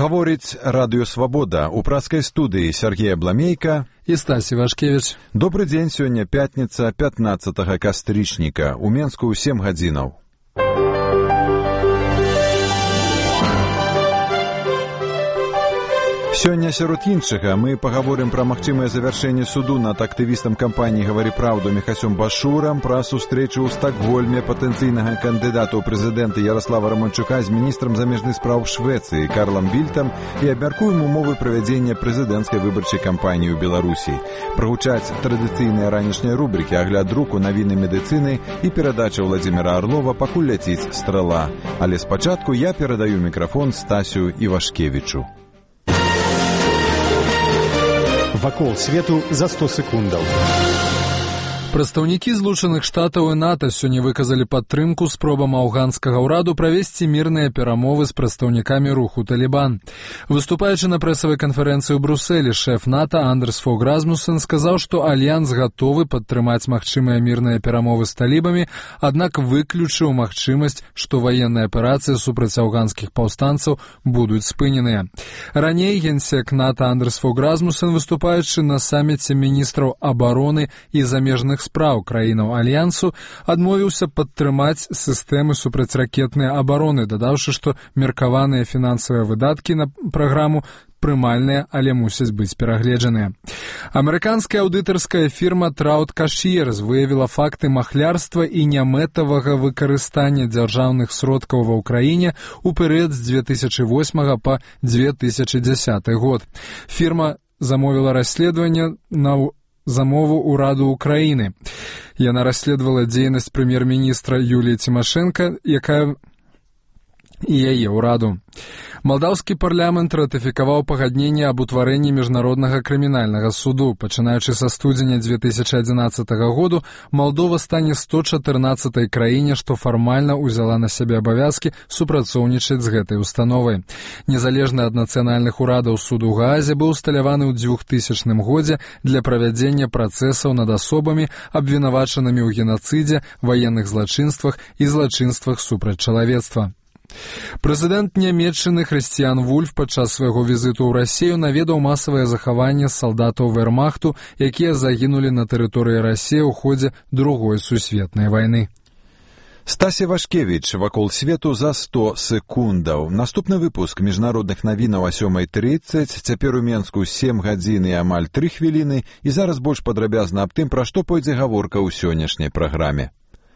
Гаворыць Радыё Свабода. У праскай студыі Сергей Абламейка і Стасі Вашкевіч. Добры дзень, сёння пятніца, 15 кастрычніка. У Менску 7 гадзінаў. Сёння сярод іншага мы пагаворым пра магчымае завяршэнне суду над актывістам кампаніі «Гавары праўду» Міхасём Башурам, пра сустрэчу ў Стакгольме патэнцыйнага кандыдата ў прэзідэнты Ярослава Романчука з міністрам замежных спраў Швецыі Карлам Більтам і абмяркуем умовы правядзення прэзідэнцкай выбарчай кампаніі ў Беларусі. Прагучаць традыцыйныя ранішнія рубрыкі «Агляд друку», навіны медыцыны і перадача Владзіміра Арлова «Пакуль ляціць страла». Але спачатку я перадаю мікрафон Стасю Івашкевічу. Вакол свету за 100 секундаў. Прадстаўнікі Злучаных Штатаў і НАТО сёння выказалі падтрымку спробам афганскага ўраду правесці мірныя перамовы з прадстаўнікамі руху «Талібан». Выступаючы на прэсавай канферэнцыі ў Брусэлі, шэф НАТО Андерс Фог Расмуссен сказаў, што альянс гатовы падтрымаць магчымыя мірныя перамовы з талібамі, аднак выключыў магчымасць, што ваенныя аперацыі супраць афганскіх паўстанцаў будуць спыненыя. Раней генсек НАТО Андерс Фог Расмуссен, выступаючы на саміце міністраў абароны і замежных спраў краінаў альянсу, адмовіўся падтрымаць сістэмы супрацьракетнай абароны, дадаўшы, што меркаваныя фінансавыя выдаткі на праграму прымальныя, але мусяць быць перагледжаныя. Амерыканская аўдытарская фірма Trout Cashiers выявіла факты махлярства і нямэтавага выкарыстання дзяржаўных сродкаў ва ўкраіне ў перыяд з 2008 па 2010 год. Фірма замовіла расследаванне на замову ўраду Украіны. Яна расследавала дзейнасць прэм'ер-міністра Юліі Цімашэнка, якая і яе ўраду. Малдаўскі парламент ратыфікаваў пагадненне аб утварэнні міжнароднага крымінальнага суду. Пачынаючы са студзеня 2011 году, Малдова стане 114-й краіне, што фармальна ўзяла на сябе абавязкі супрацоўнічаць з гэтай установай. Незалежны ад нацыянальных урадаў суд у Гаазе быў усталяваны ў 2000 годзе для правядзення працэсаў над асобамі, абвінавачанымі ў генацыдзе, ваенных злачынствах і злачынствах супраць чалавецтва. Прэзідэнт Нямецчыны Хрысціян Вульф падчас свайго візіту ў Расію наведаў масавае захаванне салдатаў вермахту, якія загінулі на тэрыторыі Расіі ў ходзе Другой сусветнай вайны. Стасі Вашкевіч, «Вакол свету за 100 секундаў». Наступны выпуск міжнародных навінаў о 7:30, цяпер у Менску 7 гадзін і амаль 3 хвіліны, і зараз больш падрабязна аб тым, пра што пойдзе гаворка ў сённяшняй праграме.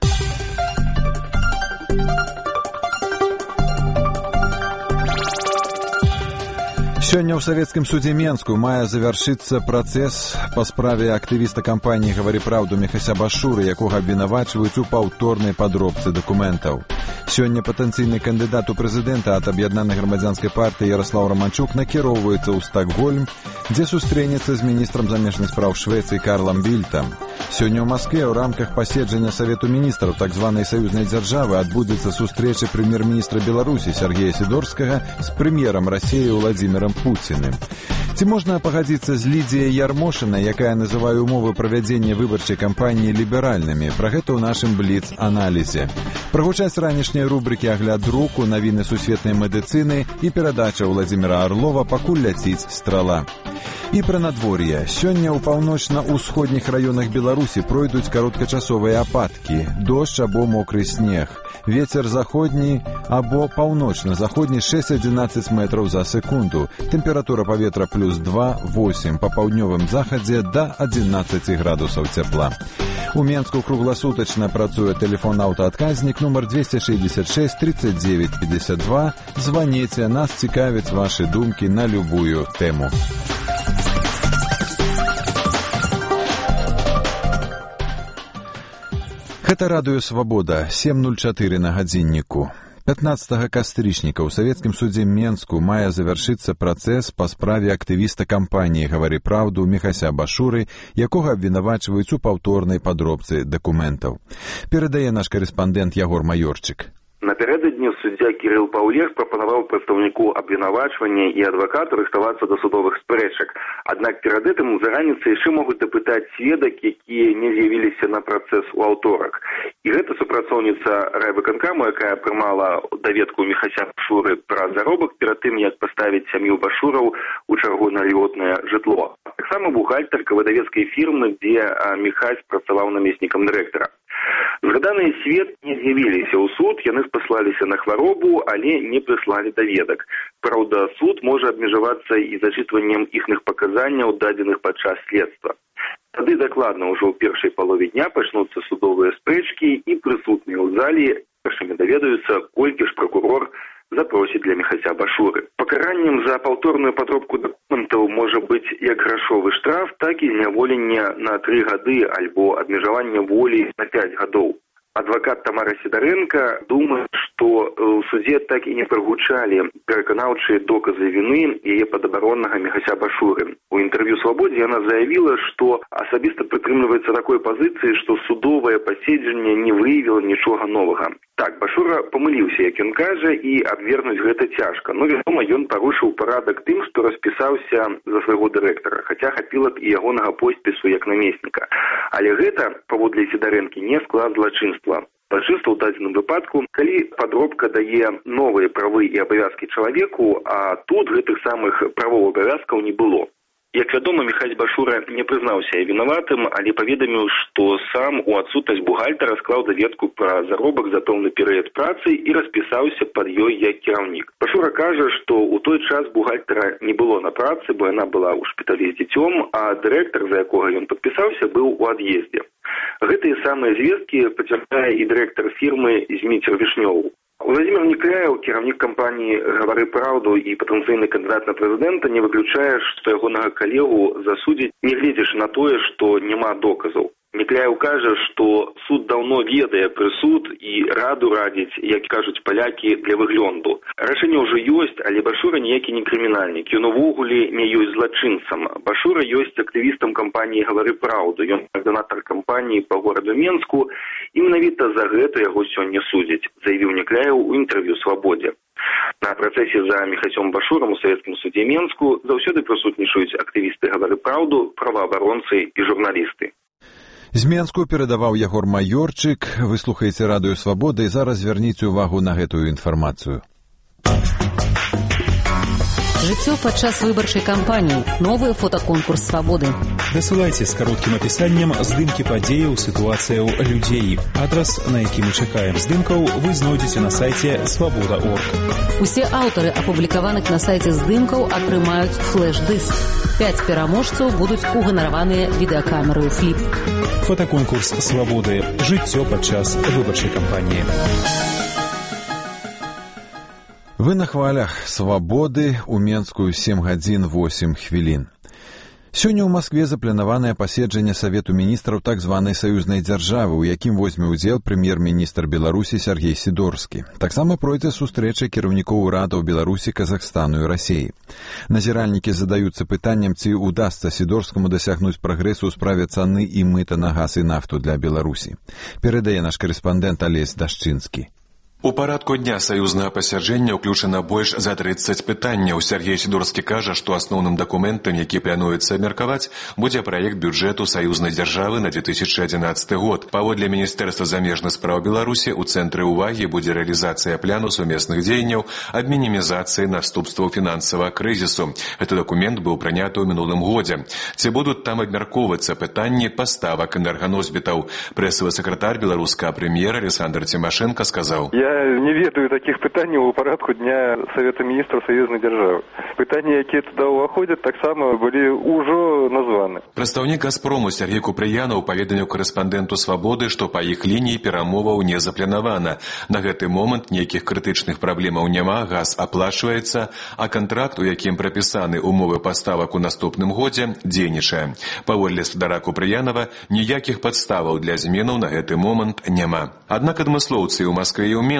Сёння ў савецкім судзе Менску мае завяршыцца працэс па справе актывіста кампаніі «Гавары праўду» Міхася Башуры, якога абвінавачваюць у паўторнай падробцы дакументаў. Сёння патэнцыйны кандыдат у прэзідэнта ад аб'яднанай грамадзянскай партыі Ярослав Романчук накіроўваецца ў Стакгольм, дзе сустрэнецца з міністрам замежных спраў Швецыі Карлам Більтам. Сёння ў Маскве ў рамках паседжання Савету міністраў так званай саюзнай дзяржавы адбудзецца сустрэча прэм'ер-міністра Беларусі Сергея Сідорскага з прэм'ерам Расіі Владзімірам Пуціным. Ці можна пагадзіцца з Лідзіяй Ярмошынай, якая называе умовы правядзення выбарчай кампаніі ліберальнымі? Пра гэта ў нашым бліц-аналізе. Прагучаць ранішнія рубрыкі «Агляд друку», навіны сусветнай медыцыны і перадача Владзіміра Арлова «Пакуль ляціць страла». І пра надвор'е. Сёння ў паўночна-ўсходніх раёнах Беларусі пройдуць кароткачасовыя ападкі, дождж або мокры снег. Вецер заходні або паўночна-заходні 6-11 метраў за секунду. Тэмпература паветра плюс 2-8, па паўднёвым захадзе да 11 градусаў цяпла. У Менску кругласутачна працуе тэлефон аўтаадказнік нумар 266 39 52. Званіце, нас цікавяць вашы думкі на любую тэму. Гэта Радыё Свабода, 7:04 на гадзінніку. 15 кастрычніка ў савецкім судзе Менску мае завяршыцца працэс па справе актывіста кампаніі «Гавары праўду» Міхася Башуры, якога абвінавачваюць у паўторнай падробцы дакументаў. Перадае наш карэспандэнт Ягор Маёрчык. Напярэдадні суддзя Кірыл Паўлеш прапанаваў прадстаўніку абвінавачвання і адвакату рыхтавацца да судовых спрэчак. Аднак перад гэтым за раніцай яшчэ могуць дапытаць сведак, якія не з'явіліся на працэс у аўторак. І гэта супрацоўніца райвыканкаму, якая прымала даведку Міхася Башуры пра заробак перад тым, як паставіць сям'ю Башураў у чаргу на льготнае жытло. Таксама бухгалтарка выдавецкай фірмы, дзе Міхась працаваў намеснікам дырэктара. Згаданыя сведкі не з'явіліся ў суд, яны спаслаліся на хваробу, але не прыслалі даведак. Праўда, суд можа абмежавацца і зачытваннем іхных паказанняў, дадзеных падчас следства. Тады дакладна ўжо ў першай палове дня пачнуцца судовыя спрэчкі, і прысутныя ў зале першымі даведаюцца, колькі ж пракурор запросіць для Міхася Башуры. Пакараннем за паўторную падробку дакументаў можа быць як грашовы штраф, так і зняволенне на 3 гады альбо абмежаванне волі на 5 гадоў. Адвакат Тамара Сідарэнка думае, што ў судзе так і не прагучалі пераканаўчыя доказы віны яе падабароннага Міхася Башуры. У інтэрв'ю «Свабодзе» яна заявіла, што асабіста прытрымліваецца такой пазіцыі, што судовае паседжанне не выявіла нічога новага. Так, Башура памыліўся, як ён кажа, і абвергнуць гэта цяжка. Но, вядома, ён парушыў парадак тым, што распісаўся за свайго дырэктара, хаця хапіла б і ягонага поспісу як намесніка. Але гэта, паводле Сідарэнкі, не склад злачынства. Злачынства ў дадзеным выпадку, калі падробка дае новыя правы і абавязкі чалавеку, а тут гэтых самых правоў і абавязкаў не было. Як вядома, Міхась Башура не прызнаўся вінаватым, але паведаміў, што сам у адсутнасць бухгалтара склаў даведку пра заробак за пэўны перыяд працы і распісаўся пад ёй як кіраўнік. Башура кажа, што ў той час бухгалтара не было на працы, бо яна была ў шпіталі з дзіцём, а дырэктар, за якога ён падпісаўся, быў у ад'ездзе. Гэтыя самыя звесткі пацвярджае і дырэктар фірмы Зміцер Вішнёў. Владзімір Некляеў, кіраўнік кампаніі «Гавары праўду» і патэнцыйны кандыдат на прэзідэнта, не выключае, што ягонага калегу засудзяць, нягледзячы на тое, што няма доказаў. Некляеў кажа, што суд даўно ведае прысуд і раду радзіць, як кажуць палякі, для выгляду. Рашэнне ўжо ёсць, але Башура ніякі не крымінальнік. Ён увогуле не ёсць злачынцам. Башура ёсць актывістам кампаніі «Гавары праўду». Ён каардынатар кампаніі па гораду Менску, і менавіта за гэта яго сёння судзяць, заявіў Некляеў у інтэрв'ю «Свабодзе». На працэсе за Міхасём Башурам у савецкім судзе Менску заўсёды прысутнічаюць актывісты «Гавары праўду», праваабаронцы і журналісты. З Менску перадаваў Ягор Маёрчык. Вы слухаеце радыё «Свабода» і зараз звярніце ўвагу на гэтую інфармацыю. Жыццё падчас выбарчай кампаніі. Новы фотаконкурс «Свабоды». Дасылайце з кароткім апісаннем здымкі падзеяў, сітуацыяў, людзей. Адрас, на які мы чакаем здымкаў, вы знойдзеце на сайце «Свабода.орг». Усе аўтары апублікаваных на сайце здымкаў атрымаюць флэш-дыск. 5 пераможцаў будуць уганараваныя відэакамераю «Фліп». Фотаконкурс «Свабоды». Жыццё падчас выбарчай кампаніі. Вы на хвалях «Свабоды», у Менску 7 гадзін 8 хвілін. Сёння ў Маскве запланаванае паседжанне Савету міністраў так званай саюзнай дзяржавы, у якім возьме ўдзел прэм'ер-міністр Беларусі Сяргей Сідорскі. Таксама пройдзе сустрэча кіраўнікоў урадаў Беларусі, Казахстану і Расіі. Назіральнікі задаюцца пытаннем, ці удасца Сідорскаму дасягнуць прагрэсу ў справе цаны і мыта на газ і нафту для Беларусі. Перадае наш карэспандэнт Алесь Дашчынскі. У парадку дня саюзнага пасяджэння ўключана больш за 30 пытанняў. Сяргей Сідорскі кажа, што асноўным дакументам, які плануецца абмеркаваць, будзе праект бюджэту саюзнай дзяржавы на 2011 год. Паводле Міністэрства замежных спраў Беларусі у цэнтры ўвагі будзе рэалізацыя пляну сумесных дзеянняў аб мінімізацыі наступстваў фінансавага крызісу. Гэты дакумент быў прыняты ў мінулым годзе. Ці будуць там абмяркоўвацца пытанні паставак энерганосьбітаў. Прэсавы сакратар беларускага прэм'ера Александр Цімашэнка сказаў: Я не ведаю таких пытанняў у парадку дня Совета міністраў саюзнай дзяржавы. Пытанні, якія туды ўваходзяць, таксама былі ўжо названы. Прадстаўнік «Газпрому» Сергей Купрыянаў паведаміў корэспандэнту «Свабоды», што па іх лініі перамоваў не запланавана. На гэты момант нейкіх крытычных праблемаў няма, газ аплачваецца, а кантракт, у якім прапісаны ўмовы паставак у наступным годзе, дзейнічае. Паводле спадара Купрыянава, ніякіх падставаў для зменаў на гэты момант няма. Аднак адмыслоўцы ў Маскве і ў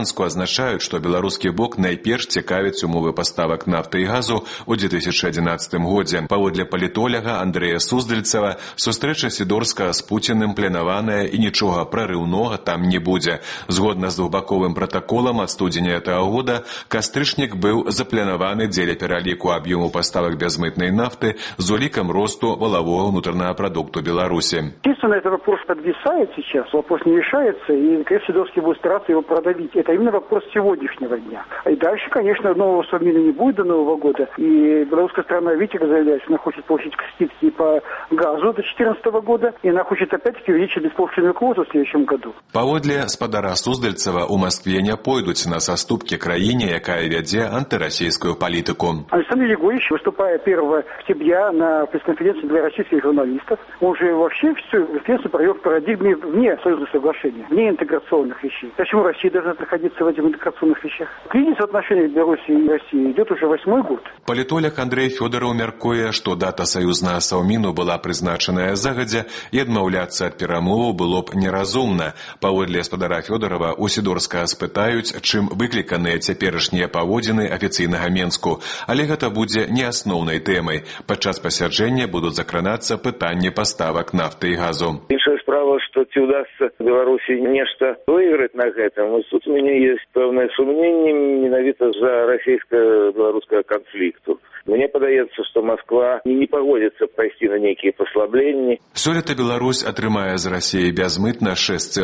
Менску азначаюць, што беларускі бок найперш цікавіць умовы паставак нафты і газу ў 2011 годзе. Паводле палітоляга Андрэя Суздальцева, сустрэча Сідорскага з Пуціным планаваная і нічога прарыўнога там не будзе. Згодна з двухбаковым пратаколам ад студзеня гэтага года, кастрычнік быў запланаваны дзеля пераліку аб'ёму паставак бязмытнай нафты з улікам росту валового внутреннего продукта Беларуси. Естественно, этот вопрос подвисает сейчас, вопрос не решается, и, конечно, Сидорский будет стараться его продавить. Это именно вопрос сегодняшнего дня. И дальше, конечно, нового Совмина не будет до Нового года, и белорусская сторона, видите, как заявляется, она хочет получить скидки по газу до 2014 года, и она хочет опять-таки увеличить беспошлинную квоту в следующем году. Паводле спадара Суздальцева, у Москве не пойдуць на саступкі краіне, якая вядзе антырасійскую палітыку. Александр Егорович, выступая 1 октября на пресс-конференции для российских журналистов, он же вообще всю пресс-конференцию провел в парадигме вне союзных соглашений, вне интеграционных вещей. Почему Россия должна находиться в этих интеграционных вещах? Кризис в отношениях Беларуси и России идет уже 8-й год. Палітолог Андрей Фёдоров мяркуе, што дата саюзнага Саўміну была прызначаная загадзя і адмаўляцца ад перамоваў было б неразумна. Паводле спадара Фёдорова, у Сідорскага спытаюць, чым выкліканыя цяперашнія паводзіны афіцыйнага Менску, але гэта будзе не асноўнай тэмай. Падчас пасяджэння будуць закранацца пытанні паставак нафты і газу. Іншая справа, што ці ўдасца Беларусі нешта выйграць на гэтым. Тут у мяне ёсць пэўнае сумненне менавіта з-за расійска-беларускага канфлікту. Мне падаецца, што Москва не пагодзіцца пайсці на нейкія паслабленні. Сёлета Беларусь атрымае з Расіі бязмытна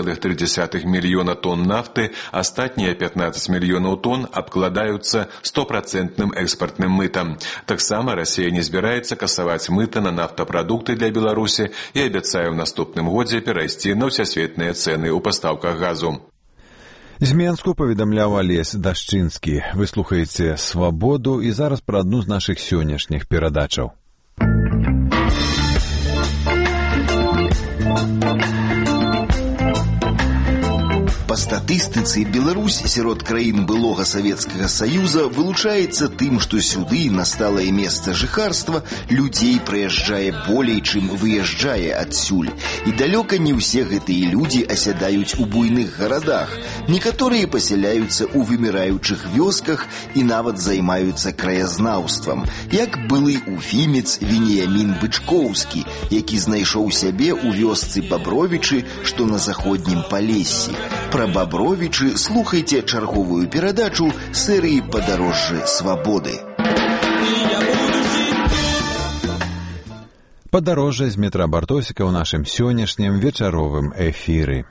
6,3 мільёна тонн нафты, астатнія 15 мільёнаў тонн абкладаюцца 100% экспартным мытам. Таксама Расія не збіраецца касаваць мыта на нафтапрадукты для Беларусі і абяцае ў наступным годзе перайсці на ўсясветныя цэны ў пастаўках газу. З Менску паведамляў Алесь Дашчынскі. Вы слухаеце «Свабоду» і зараз пра адну з нашых сённяшніх перадачаў. Па статыстыцы, Беларусь сярод краін былога Савецкага Саюза вылучаецца тым, што сюды, на сталае месца жыхарства, людзей прыязджае болей, чым выязджае адсюль. І далёка не ўсе гэтыя людзі асядаюць у буйных гарадах. Некаторыя пасяляюцца ў выміраючых вёсках і нават займаюцца краязнаўствам, як былы уфімец Веніямін Бычкоўскі, які знайшоў сябе ў вёсцы Бабровічы, што на заходнім Палессі. Пра Бабровічы слухайце чарговую перадачу серыі «Падарожжы свабоды». Падарожжа з метра Бартосіка ў нашым сённяшнім вечаровым эфіры.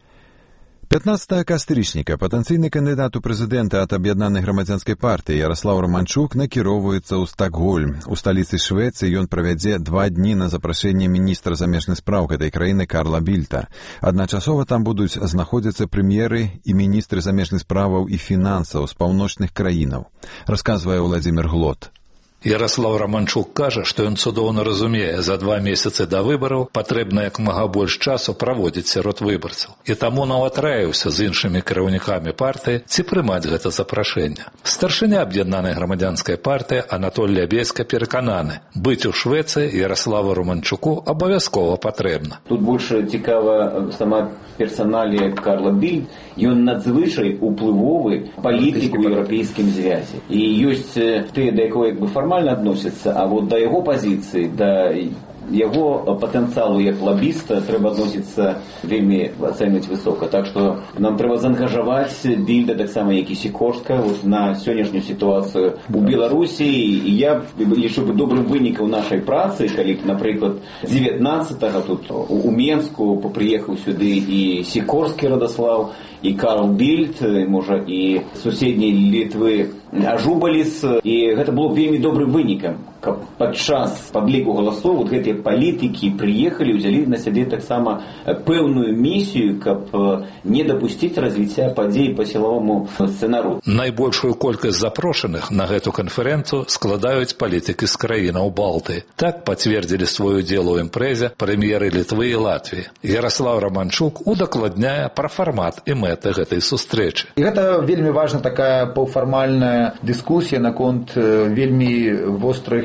15 кастрычніка патэнцыйны кандыдат у прэзідэнта ад аб'яднанай грамадзянскай партыі Яраслаў Раманчук накіроўваецца ў Стакгольм. У сталіцы Швецыі ён правядзе 2 дні на запрашэнне міністра замежных спраў гэтай краіны Карла Більта. Адначасова там будуць знаходзіцца прэм'еры і міністры замежных справаў і фінансаў з паўночных краінаў, расказвае Владзімір Глот. Яраслаў Раманчук кажа, што ён цудоўна разумее, за 2 месяцы да выбараў патрэбна як мага больш часу праводзіць сярод выбарцаў. І таму нават раіўся з іншымі кіраўнікамі партыі, ці прымаць гэта запрашэнне. Старшыня аб'яднанай грамадзянскай партыі Анатолій Лябедзька перакананы, быць у Швецыі Яраславу Раманчуку абавязкова патрэбна. Тут больш цікава сама персаналія Карла Більт. Ён надзвычай уплывовы палітык у еўрапейскім звязе. І ёсць тыя, да якого як бы фармальна адносяцца, а вот да яго пазіцыі, да яго патэнцыялу як лабіста трэба адносіцца вельмі ацэньваць высока. Так што нам трэба заангажаваць Більда, таксама як і Сікорска, вот на сённяшнюю сітуацыю у Беларусі. І я лічу добрым вынікам нашай працы, калі, напрыклад, 19-го тут у Менску прыехаў сюды і Сікорскі Радаслаў, і Карл Більд, можа, і суседняй Літвы Ажубаліс. І гэта было вельмі добрым вынікам, каб падчас падліку галасоў вот гэтыя палітыкі прыехалі, ўзялі на сябе таксама пэўную місію, каб не дапусціць развіцця падзей па сілавому сцэнару. Найбольшую колькасць запрошаных на гэту канферэнцыю складаюць палітыкі з краінаў Балтыі. Так пацвердзілі свой удзел у імпрэзе прэм'еры Літвы і Латвіі. Яраслаў Раманчук удакладняе пра фармат і мэты гэтай сустрэчы. І гэта вельмі важна такая паўфармальная дыскусія наконт вельмі вострых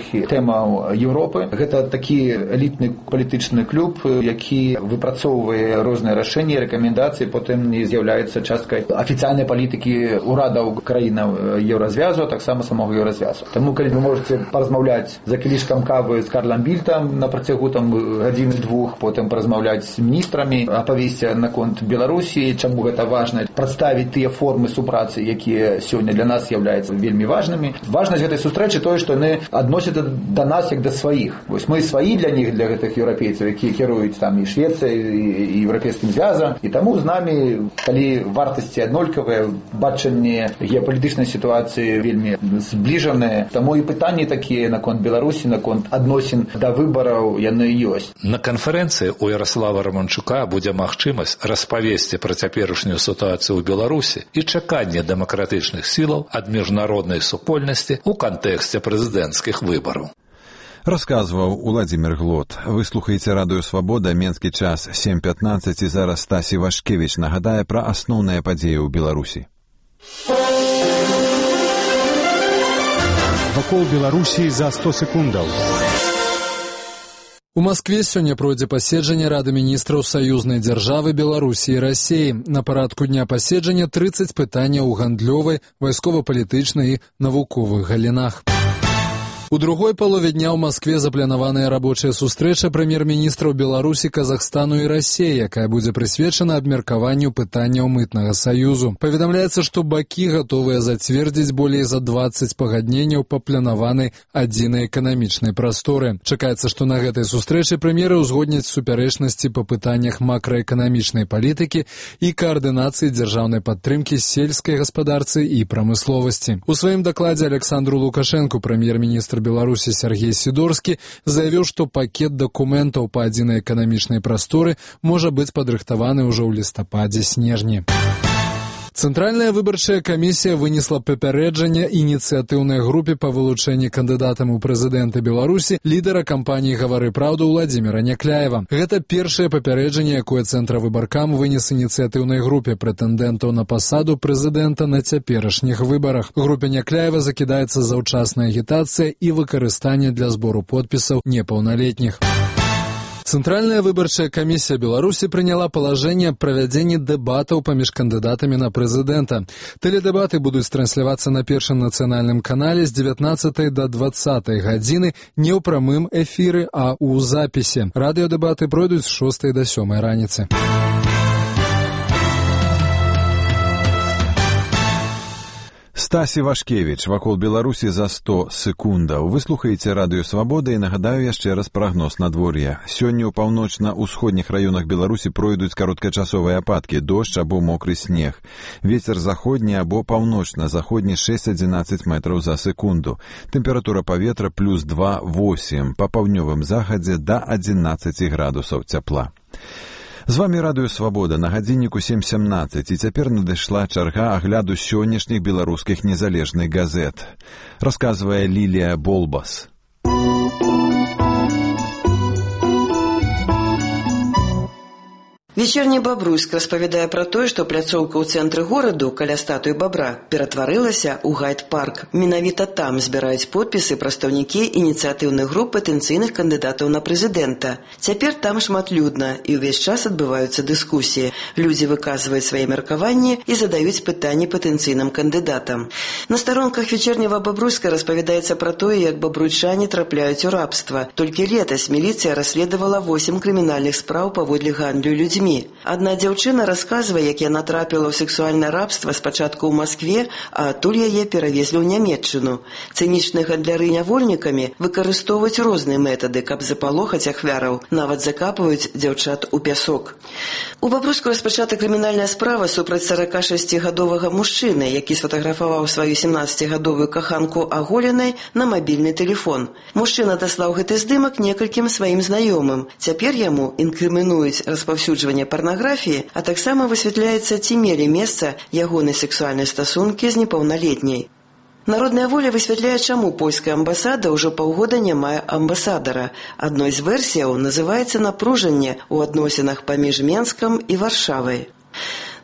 тэмаў Еўропы. Гэта такі элітны палітычны клуб, які выпрацоўвае розныя рашэнні, рэкамендацыі, потым не з'яўляецца часткай афіцыйнай палітыкі ўрадаў краінаў Еўразвязу, а таксама самого Еўразвязу. Таму, калі вы можете паразмаўляць за кілішкам кавы з Карлам Більтам на працягу гадзіны-двух, потым паразмаўляць з міністрамі, апавесці наконт Беларусі, чаму гэта важна, прадставіць тыя формы супрацы, якія сёння для нас з'яўляюцца вельмі важнымі. Важнасць гэтай сустрэчы тое, што яны адносяцца да нас як да сваіх. Вось мы сваі для них, для гэтых еўрапейцаў, якія кіруюць там і Швецыяй, і Еўрапейскім звязам, і таму з намі, калі вартасці аднолькавыя, бачанне геапалітычнай сітуацыі вельмі збліжаныя, таму і пытанні такія наконт Беларусі, наконт адносін да выбараў яны ёсць. На канферэнцыі у Ярослава Романчука будзе магчымасць распавесці пра цяперашнюю сітуацыю ў Беларусі і чаканне дэмакратычных сілаў ад міжнароднай супольнасці ў кантэксце прэзідэнцкіх выбараў. Расказваў Уладзімір Глот. Вы слухаеце Радыё Свабода, менскі час 7:15, і зараз Стась Івашкевіч нагадае пра асноўныя падзеі ў Беларусі. Вакол Беларусі за 100 секундаў. У Маскве сёння пройдзе паседжанне Рады міністраў саюзнай дзяржавы Беларусі і Расіі. На парадку дня паседжання 30 пытанняў у гандлёвай, вайскова-палітычнай і навуковых галінах. У другой палове дня ў Маскве запланаваная рабочая сустрэча прэм'ер-міністраў Беларусі, Казахстану і Расіі, якая будзе прысвечана абмеркаванню пытанняў мытнага саюзу. Паведамляецца, што бакі гатовыя зацвердзіць болей за 20 пагадненняў па планаванай адзінай эканамічнай прасторы. Чакаецца, што на гэтай сустрэчы прэм'еры ўзгодняць супярэчнасці па пытаннях макраэканамічнай палітыкі і каардынацыі дзяржаўнай падтрымкі сельскай гаспадарцы і прамысловасці. У сваім дакладзе Александру Лукашэнку прэм'ер-міністр Беларусі Сергей Сідорскі заявіў, што пакет дакументаў па адзінай эканамічнай прасторы можа быць падрыхтаваны ўжо ў лістападзе-снежні. Цэнтральная выбарчая камісія вынесла папярэджанне ініцыятыўнай групе па вылучэнні кандыдатам у прэзідэнты Беларусі лідара кампаніі «Гавары праўду» Владзіміра Някляева. Гэта першае папярэджанне, якое Цэнтравыбаркам вынес ініцыятыўнай групе прэтэндэнтаў на пасаду прэзідэнта на цяперашніх выбарах. Групе Някляева закідаецца заўчасная агітацыя і выкарыстанне для збору подпісаў непаўналетніх. Цэнтральная выбарчая камісія Беларусі прыняла палажэнне аб правядзенні дэбатаў паміж кандыдатамі на прэзідэнта. Тэледэбаты будуць транслявацца на першым нацыянальным канале з 19 до 20 гадзіны не ў прамым эфіры, а ў запісе. Радыёдэбаты пройдуць з 6 до 7 раніцы. Стась Івашкевіч, вакол Беларусі за 100 секундаў. Вы слухаеце Радыё Свабода і нагадаю яшчэ раз прагноз надвор'я. Сёння ў паўночна-ўсходніх раёнах Беларусі пройдуць кароткачасовыя ападкі, дождж або мокры снег. Вецер заходні або паўночна-заходні 6-11 метраў за секунду. Тэмпература паветра плюс 2,8, па паўднёвым захадзе да 11 градусаў цяпла. З вамі Радыё Свабода, на гадзінніку 7:17, і цяпер надышла чарга агляду сённяшніх беларускіх незалежных газет. Расказвае Лілія Болбас. Вечерний Бобруйск распавядае пра тое, што пляцоўка ў цэнтры гораду каля статуі бабра ператварылася ў гайд-парк. Менавіта там збіраюць подпісы прадстаўнікі ініцыятыўных груп патэнцыйных кандыдатаў на прэзідэнта. Цяпер там шматлюдна і ўвесь час адбываюцца дыскусіі. Людзі выказваюць свае меркаванні і задаюць пытанні патэнцыйным кандыдатам. На старонках вечерняга Бобруйска распавядаецца пра тое, як бабруйчане трапляюць у рабства. Толькі летась міліцыя расследавала 8 крымінальных спраў паводле гандлю людзьмі. Адна дзяўчына расказвае, як яна трапіла ў сексуальнае рабства спачатку ў Маскве, а адтуль яе перавезлі ў Нямецчыну. Цынічныя гандляры нявольнікамі выкарыстоўваюць розныя метады, каб запалохаць ахвяраў, нават закапваюць дзяўчат у пясок. У Бобруйску распачата крымінальная справа супраць 46-гадовага мужчыны, які сфатаграфаваў сваю 17-гадовую каханку аголенай на мабільны тэлефон. Мужчына даслаў гэты здымак некалькім сваім знаёмым. Цяпер яму інкрымінуюць распаўсюджванне парнаграфіі, а таксама высвятляецца, ці мелі месца ягоныя сексуальныя стасункі з непаўналетняй. Народная воля высвятляе, чаму польская амбасада ўжо паўгода не мае амбасадара. Адной з версіяў называецца напружанне ў адносінах паміж Менскам і Варшавай.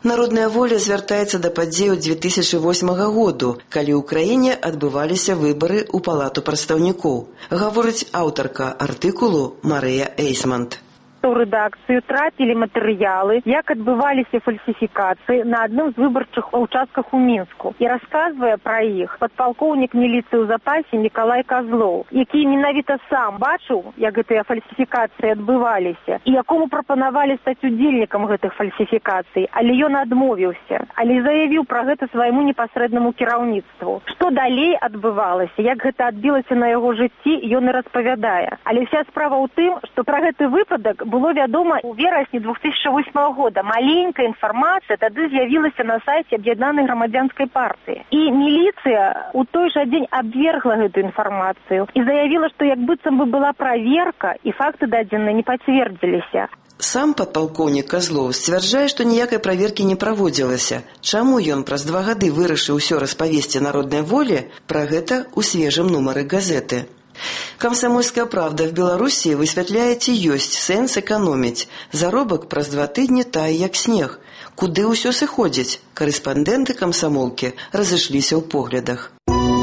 Народная воля звяртаецца да падзеяў 2008 году, калі ў краіне адбываліся выбары ў палату прадстаўнікоў, гаворыць аўтарка артыкулу Марыя Эйсмант. У рэдакцыю трапілі матэрыялы, як адбываліся фальсіфікацыі на адным з выбарчых участках у Мінску. І расказвае пра іх падпалкоўнік міліцыі ў запасе Мікалай Казлоў, які менавіта сам бачыў, як гэтыя фальсіфікацыі адбываліся, і якому прапанавалі стаць удзельнікам гэтых фальсіфікацый, але ён адмовіўся, але заявіў пра гэта свайму непасрэднаму кіраўніцтву. Што далей адбывалася, як гэта адбілася на яго жыцці, ён і распавядае. Але вся справа ў тым, што пра гэты выпадак было вядома ў верасні 2008 года. Маленькая інфармацыя тады з'явілася на сайце Аб'яднанай грамадзянскай партыі. І міліцыя ў той жа дзень абвергла гэту інфармацыю і заявіла, што як быццам бы была праверка і факты дадзеныя не пацвердзіліся. Сам падпалкоўнік Казлоў сцвярджае, што ніякай праверкі не праводзілася. Чаму ён праз 2 гады вырашыў усё распавесці народнай волі, пра гэта ў свежым нумары газеты. «Комсомольская правда» в Беларуси высвятляе, ці ёсць сэнс эканоміць. Заробак праз 2 тыдні тае, як снег. Куды ўсё сыходзіць? Карэспандэнты камсамолкі разышліся ў поглядах.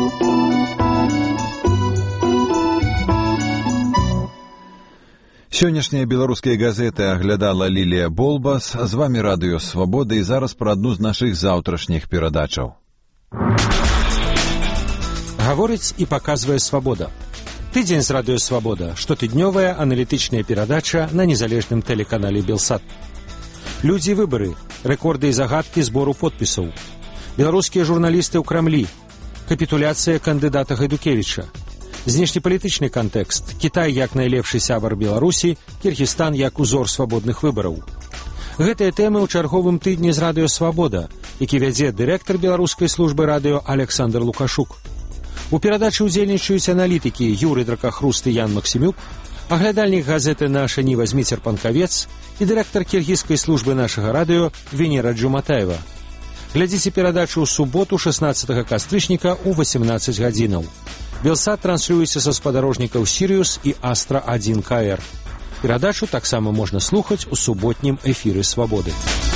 Сённяшнія беларускія газеты аглядала Лілія Болбас. З вамі радыё Свабода і зараз пра адну з нашых заўтрашніх перадачаў. Гаворыць і паказвае Свабода. Тыдзень з радыё Свабода, штотыднёвая аналітычная перадача на незалежным тэлеканале Белсат. Людзі і выбары, рэкорды і загадкі збору подпісаў. Беларускія журналісты ў Крамлі, капітуляцыя кандыдата Гайдукевіча, знешнепалітычны кантэкст, Кітай як найлепшы сябар Беларусі, Кіргізстан як узор свабодных выбараў. Гэтыя тэмы ў чарговым тыдні з радыё Свабода, які вядзе дырэктар беларускай службы радыё Александр Лукашук. У перадачы ўдзельнічаюць аналітыкі Юрый Дракахруст і Ян Максімюк, аглядальнік газеты «Наша Ніва» Зміцер Панкавец і дырэктар кіргізскай службы нашага радыё Венера Джуматаева. Глядзіце перадачу ў суботу 16 кастрычніка ў 18 гадзінаў. Белсат транслюецца са спадарожнікаў «Сіриус» і «Астра-1 КР». Перадачу таксама можна слухаць у суботнім эфіры «Свабоды».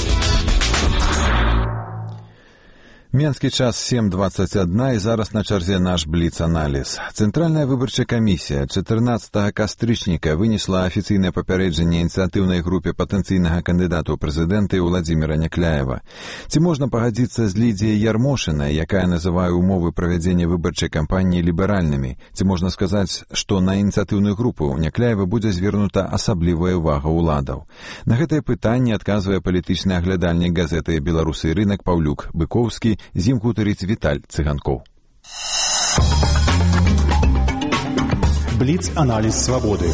Менскі час 7:21 і зараз на чарзе наш бліц-аналіз. Цэнтральная выбарчая камісія 14 кастрычніка вынесла афіцыйнае папярэджанне ініцыятыўнай групе патэнцыйнага кандыдата ў прэзідэнты Уладзіміра Някляева. Ці можна пагадзіцца з Лідзіяй Ярмошынай, якая называе умовы правядзення выбарчай кампаніі ліберальнымі? Ці можна сказаць, што на ініцыятыўную групу Някляева будзе звернута асаблівая ўвага ўладаў? На гэтае пытанне адказвае палітычны аглядальнік газеты «Беларусы і рынак» Паўлюк Быкоўскі. З ім гутарыць Віталь Цыганкоў. Бліц-аналіз Свабоды.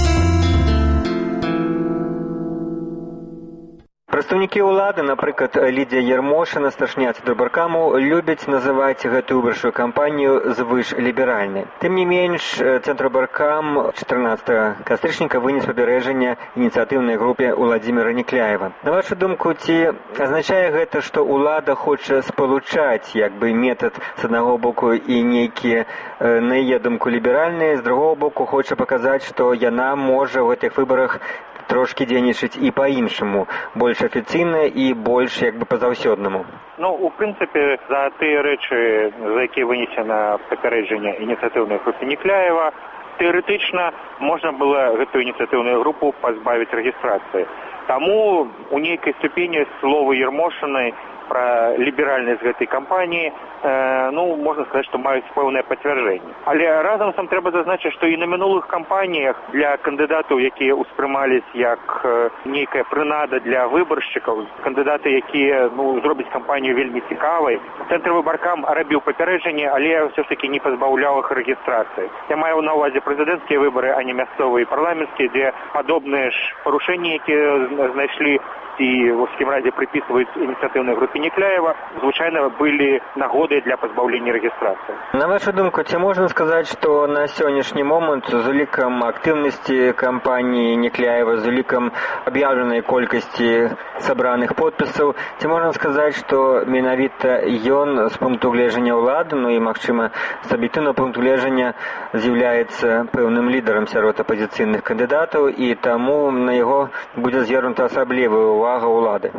Прадстаўнікі ўлады, напрыклад, Лідзія Ярмошына, старшыня Цэнтрбаркаму, любяць называць гэтую выбарчую кампанію звышліберальнай. Тым не менш, Цэнтрбаркам 14 кастрычніка вынес папярэджанне ініцыятыўнай групе Уладзіміра Някляева. На вашу думку, ці азначае гэта, што ўлада хоча спалучаць як бы метад з аднаго боку і нейкія, на яе думку, ліберальныя, з другого боку хоча паказаць, што яна можа ў гэтых выбарах трошки дзейнічаць і па-іншаму, больш афіцыйна і больш як бы па-заўсёднаму? Ну, у прынцыпе, за тыя рэчы, за якія вынесена папярэджанне ініцыятыўнай групы Някляева, тэарэтычна можна было гэтую ініцыятыўную групу пазбавіць рэгістрацыі. Таму у нейкай ступені словы Ярмошынай пра ліберальнасць гэтай кампаніі, можна сказаць, што маюць пэўнае пацвярджэнне. Але разам сам трэба зазначыць, што і на мінулых кампаніях для кандыдатаў, якія ўспрымались як нейкая прынада для выбаршчыкаў, кандыдаты, якія зробяць кампанію вельмі цікавай, Цэнтрвыбаркам рабіў папярэджанне, але ўсё ж такі не пазбаўляў іх рэгістрацыі. Я маю на ўвазе прэзідэнцкія выбары, а не мясцовыя і парламенцкія, дзе падобныя ж парушэнні, якія знайшлі і в усім разе приписываюць ініцыятыўнай групе Някляева, звычайна былі нагоды для пазбаўлення рэгістрацыі. На вашу думку, ці можна сказаць, што на сённяшні момант з улікам актыўнасці кампаніі Някляева, з улікам аб'яўленай колькасці сабраных подпісаў, ці можна сказаць, што менавіта ён з пункту гледжання ўлады, і, магчыма, з аб'ектыўнага пункту гледжання з'яўляецца пэўным лідарам сярод апазіцыйных кандыдатаў, і таму на яго будзе звернута асаблівая ўвага ўлады?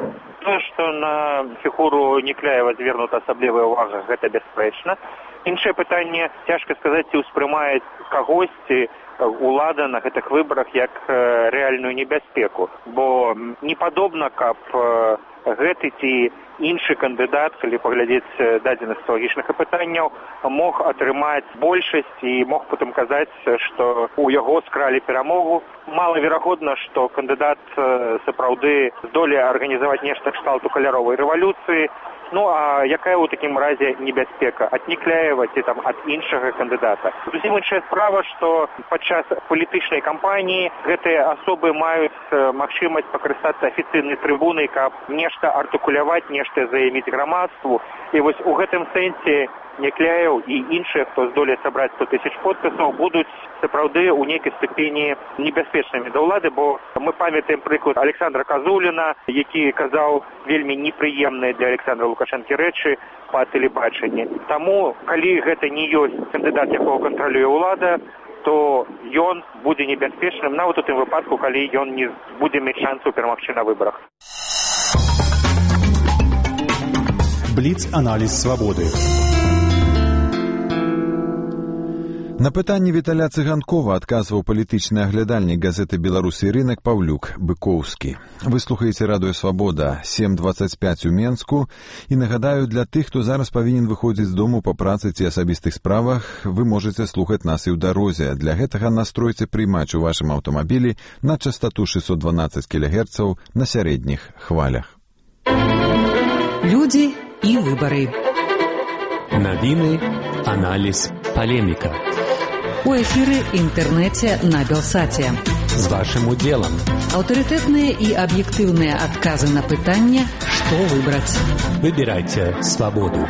Тое, што на фігуру Некляева звернута асаблівая ўвага, гэта бясспрэчна. Іншае пытанне, цяжка сказаць, ці ўспрымае кагосьці улада на гэтых выбарах як рэальную небяспеку. Бо не падобна, каб гэты ці іншы кандыдат, калі паглядзець дадзеных соцыялагічных апытанняў, мог атрымаць большасць і мог потым казаць, што у яго скралі перамогу. Малаверагодна, што кандыдат сапраўды здолее арганізаваць нешта кшталту каляровай рэвалюцыі. Ну, а якая ў такім разе небяспека? Ад Некляева ці там ад іншага кандыдата? Зусім іншая справа, што падчас палітычнай кампаніі гэтыя асобы маюць магчымасць пакарыстацца афіцыйнай трыбунай, каб нешта артыкуляваць, нешта заявіць грамадству. І вось у гэтым сэнсе Некляев і іншыя, хто здолее сабраць 100 000 подпісаў, будуць сапраўды ў нейкай ступені небяспечнымі да ўлады, бо мы памятаем прыклад Александра Казуліна, які казаў вельмі непрыемныя для Александра Лукашэнкі рэчы па тэлебачанні. Таму, калі гэта не ёсць кандыдат, якога кантралюе ўлада, то ён будзе небяспечным нават у тым выпадку, калі ён не будзе мець шансу перамагчы на выбарах. Бліц-аналіз свабоды. На пытанне Віталя Цыганкова адказваў палітычны аглядальнік газеты «Беларусь і рынак» Паўлюк Быкоўскі. Вы слухаеце радыё «Свабода» 7:25 у Менску. І нагадаю, для тых, хто зараз павінен выходзіць з дому па працы ці асабістых справах, вы можаце слухаць нас і ў дарозе. Для гэтага настройце прыймач у вашым аўтамабілі на частату 612 кГц на сярэдніх хвалях. Людзі і выбары. Навіны, аналіз, палеміка. У эфіры інтэрнэце на Белсаце. З вашым удзелам. Аўтарытэтныя і аб'ектыўныя адказы на пытанне, што выбраць. Выбірайце свабоду.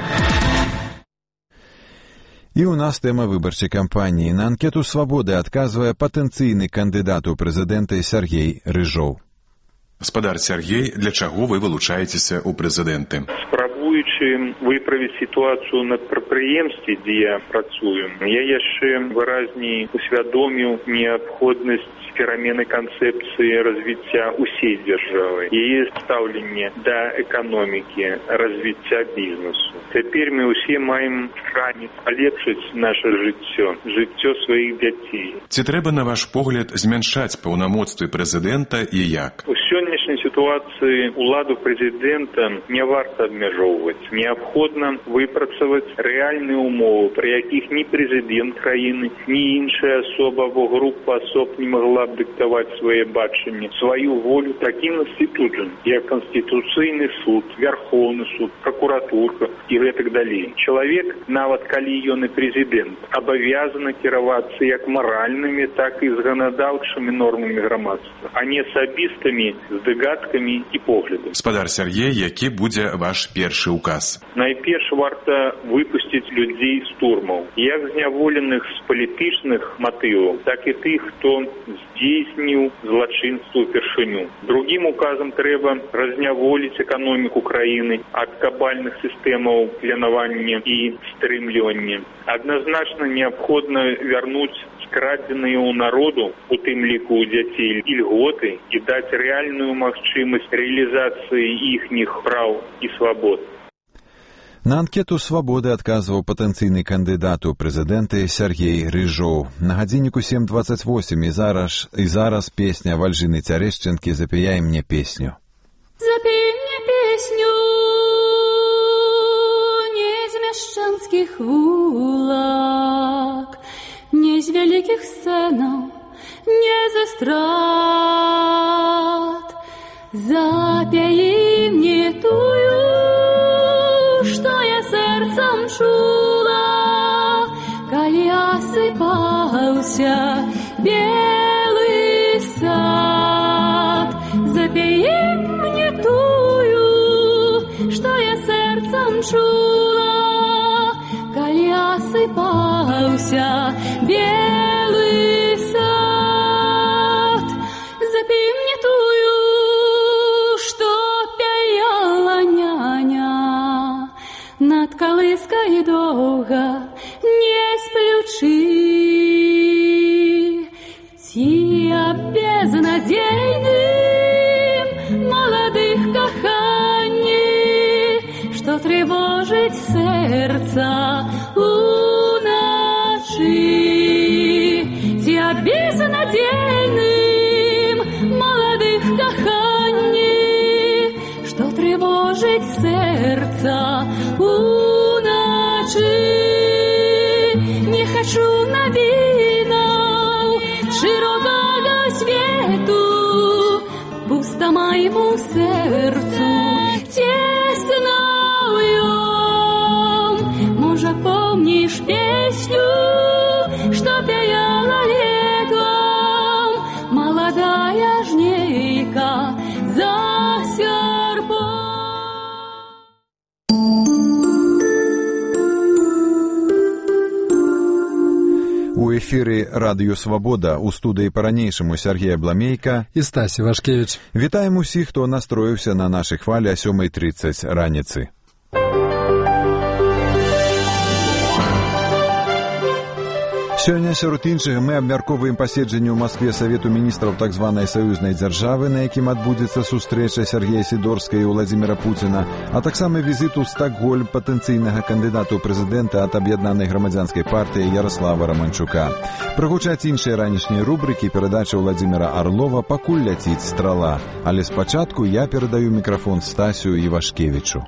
І ў нас тэма выбарчай кампаніі. На анкету «Свабоды» адказвае патэнцыйны кандыдат у прэзідэнты Сергей Рыжоў. Гаспадар Сергей, для чаго вы вылучаецеся ў прэзідэнты? Спрабуючы выправіць сітуацыю на прадпрыемстве, дзе я працую, я яшчэ выразней усвядоміў неабходнасць перамены канцэпцыі развіцця усей дзяржавы, яе стаўленне да эканомікі, развіцця бізнесу. Цяпер мы ўсе маем шанец палепшыць наша жыццё сваіх дзяцей. Ці трэба, на ваш погляд, змяншаць паўнамоцтвы прэзідэнта і як? У сённяшняй сітуацыі уладу прэзідэнта не варта абмяжоўваць. Неабходна выпрацаваць рэальныя ўмовы, пры якіх ні прэзідэнт краіны, ні іншая асоба або група асоб не магла б дыктаваць свае бачанні, сваю волю такім інстытутам, як Канстытуцыйны суд, Вярхоўны суд, пракуратурка і гэтак далей. Чалавек, нават калі ён і прэзідэнт, абавязаны кіравацца як маральнымі, так і законадаўчымі нормамі грамадства, а не асабістымі здыгаткамі і поглядамі. Гаспадар Сергей, які будзе ваш першы указ? Найперш варта выпусціць людзей з турмаў, як зняволеных з палітычных матываў, так і тых, хто здзейсніў злачынства ўпершыню. Другім указам трэба разняволіць эканоміку краіны ад кабальных сістэмаў планавання і стрымлівання. Адназначна неабходна вярнуць скрадзеныя ў народу, у тым ліку ў дзяцей, ільготы і даць рэальную магчымасць рэалізацыі іхніх праў і свабод. На анкету «Свабоды» адказваў патэнцыйны кандыдат у прэзідэнты Сергей Рыжоў. На гадзінніку 7:28 і зараз песня Вальжыны Цярэшчынкі «Запяяй мне песню». Запей мне песню не з мяшчанскіх вулак, не з вялікіх сцэнаў, не з эстрад. Запяі мне тую, што я сэрцам чула, калі асыпаўся белы сад. Запяі мне тую, што я сэрцам чула, калі асыпаўся белы сад. Запі мне тую, што пяяла няня, над калыскай доўга не сплючы. Ці я безнадзейным маладых кахань тревожить сердце уночи. Тебя безнадейным молодых каханий, что тревожить сердце уночи. Не хочу новинок широкого свету, пусто моему сердцу тесною. Может, помнишь песню, что пела летом молодая жнейка за серпом? У эфіры радыё «Свабода» у студыі па-ранейшаму Сергей Абламейка і Стасі Вашкевіч. Вітаем усіх, хто настроіўся на нашай хвалі о 7:30 раніцы. Сёння, сярод іншага, мы абмяркоўваем паседжанне ў Маскве Савету міністраў так званай саюзнай дзяржавы, на якім адбудзецца сустрэча Сергея Сідорска і Владзіміра Пуціна, а таксама візіт у Стакгольм патэнцыйнага кандыдата ў прэзідэнта ад аб'яднанай грамадзянскай партыі Яраслава Раманчука. Прагучаць іншыя ранішнія рубрыкі, перадача Владзіміра Арлова «Пакуль ляціць страла». Але спачатку я перадаю мікрафон Стасю Івашкевічу.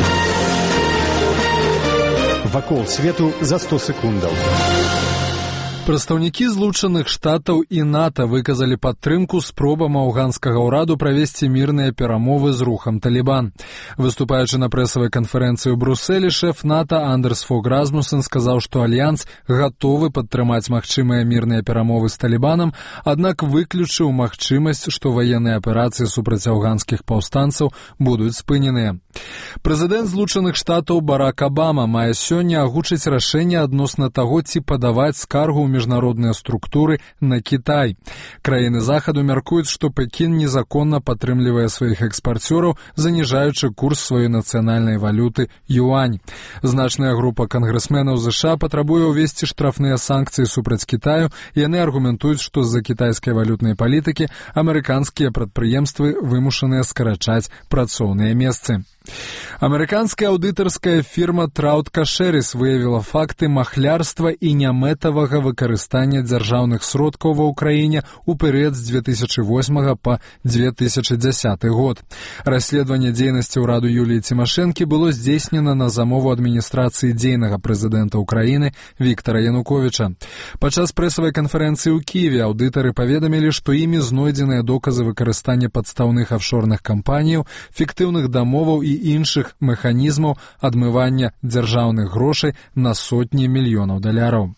Вакол свету за 100 секундаў. Прадстаўнікі Злучаных Штатаў і НАТО выказалі падтрымку спробам афганскага ўраду правесці мірныя перамовы з рухам Талібан. Выступаючы на прэсавай канферэнцыі ў Брусэлі, шэф НАТО Андерс Фог Расмуссен сказаў, што Альянс гатовы падтрымаць магчымыя мірныя перамовы з Талібанам, аднак выключыў магчымасць, што ваенныя аперацыі супраць афганскіх паўстанцаў будуць спыненыя. Прэзідэнт Злучаных Штатаў Барак Абама мае сёння агучыць рашэнне адносна таго, ці падаваць скаргу ў міжнародныя структуры на Кітай. Краіны захаду мяркуюць, што Пекін незаконна падтрымлівае сваіх экспарцёраў, заніжаючы курс сваёй нацыянальнай валюты юань. Значная група кангрэсменаў ЗША патрабуе ўвесці штрафныя санкцыі супраць Кітаю, і яны аргументуюць, што з-за кітайскай валютнай палітыкі амерыканскія прадпрыемствы вымушаныя скарачаць працоўныя месцы. Амерыканская аўдытарская фірма Траутка Шэріс выявіла факты махлярства і нямэтавага выкарыстання дзяржаўных сродкаў ва ўкраіне ў перыяд з 2008 па 2010 год. Расследаванне дзейнасці ўраду Юліі Цімашэнкі было здзейснена на замову адміністрацыі дзейнага прэзідэнта ўкраіны Віктара Януковіча. Падчас прэсавай канферэнцыі ў Кіеве аўдытары паведамілі, што імі знойдзеныя доказы выкарыстання падстаўных афшорных кампаніяў, фіктыўных дамоваў і іншых механізмаў адмывання дзяржаўных грошай на сотні мільёнаў даляраў.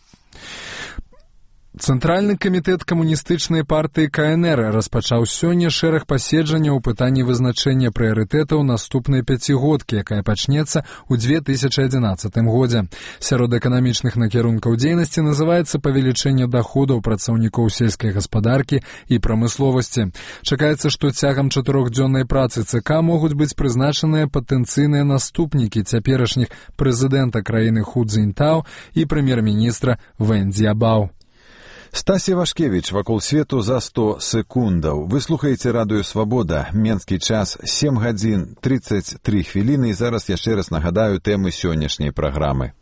Цэнтральны камітэт камуністычнай партыі КНР распачаў сёння шэраг паседжанняў у пытанні вызначэння прыярытэтаў наступнай пяцігодкі, якая пачнецца ў 2011 годзе. Сярод эканамічных накірункаў дзейнасці называецца павелічэнне даходаў працаўнікоў сельскай гаспадаркі і прамысловасці. Чакаецца, што цягам 4-дзённай працы ЦК могуць быць прызначаныя патэнцыйныя наступнікі цяперашніх прэзідэнта краіны Ху Цзіньтао і прэм'ер-міністра Вэн Цзябао. Стасі Вашкевіч, «Вакол свету за 100 секундаў». Вы слухаеце радыё «Свабода». Менскі час 7 гадзін 33 хвіліны. І зараз яшчэ раз нагадаю тэмы сённяшняй праграмы.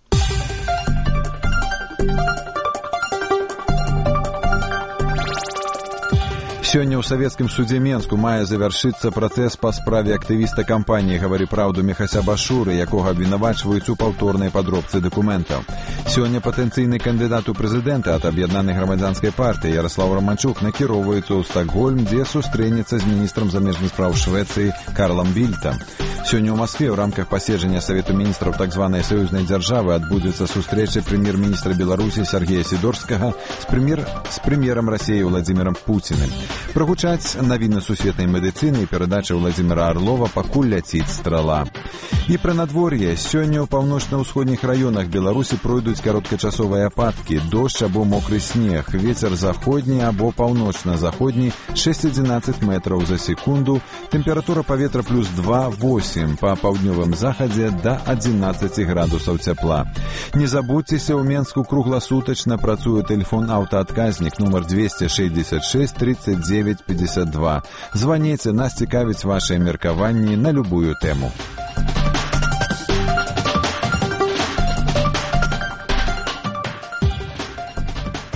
Сёння ў савецкім судзе Менску мае завяршыцца працэс па справе актывіста кампаніі «Гавары праўду» Мехася Башуры, якога абвінавачваюць у паўторнай падробцы дакументаў. Сёння патэнцыйны кандыдат у прэзідэнта ад аб'яднанай грамадзянскай партыі Яраслав Раманчук накіроўваецца ў Стакгольм, дзе сустрэнецца з міністрам замежных спраў Швецыі Карлам Більтам. Сёння ў Маскве ў рамках паседжання Савету міністраў так званай саюзнай дзяржавы адбудзецца сустрэча прэм'ер-міністра Беларусі Сергея Сідорскага з прэм'ерам Расіі Владзімірам Пуціным. Прагучаць навіны сусветнай медыцыны і перадача Владзіміра Арлова «Пакуль ляціць страла». І пра надвор'е. Сёння ў паўночна-ўсходніх раёнах Беларусі пройдуць кароткачасовыя ападкі, дождж або мокры снег, вецер заходні або паўночна-заходні 6-11 метраў за секунду, тэмпература паветра плюс 2-8, па паўднёвым захадзе да 11 градусаў цяпла. Не забудзьцеся, ў Менску кругласутачна працуе тэлефон аўтаадказнік нумар 266 39 52. Званіце, нас цікавіць вашыя меркаванні на любую тэму.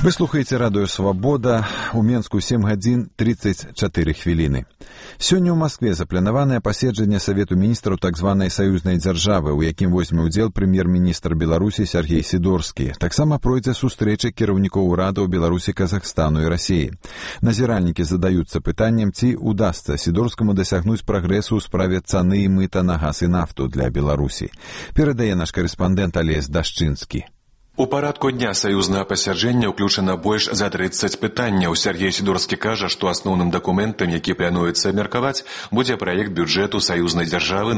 Вы слухаеце радыё «Свабода», у Менску 7 гадзін 34 хвіліны. Сёння ў Маскве запланаванае паседжанне Савету міністраў так званай саюзнай дзяржавы, у якім возьме ўдзел прэм'ер-міністр Беларусі Сергей Сідорскі. Таксама пройдзе сустрэча кіраўнікоў урадаў Беларусі, Казахстану і Расіі. Назіральнікі задаюцца пытаннем, ці удасца Сідорскаму дасягнуць прагрэсу ў справе цаны і мыта на газ і нафту для Беларусі. Перадае наш карэспандэнт Алесь Дашчынскі. У парадку дня саюзнага пасяджэння ўключана больш за 30 пытанняў. Сергей Сідорскі кажа, што асноўным дакументам, які плануецца абмеркаваць, будзе праект бюджэту саюзнай дзяржавы на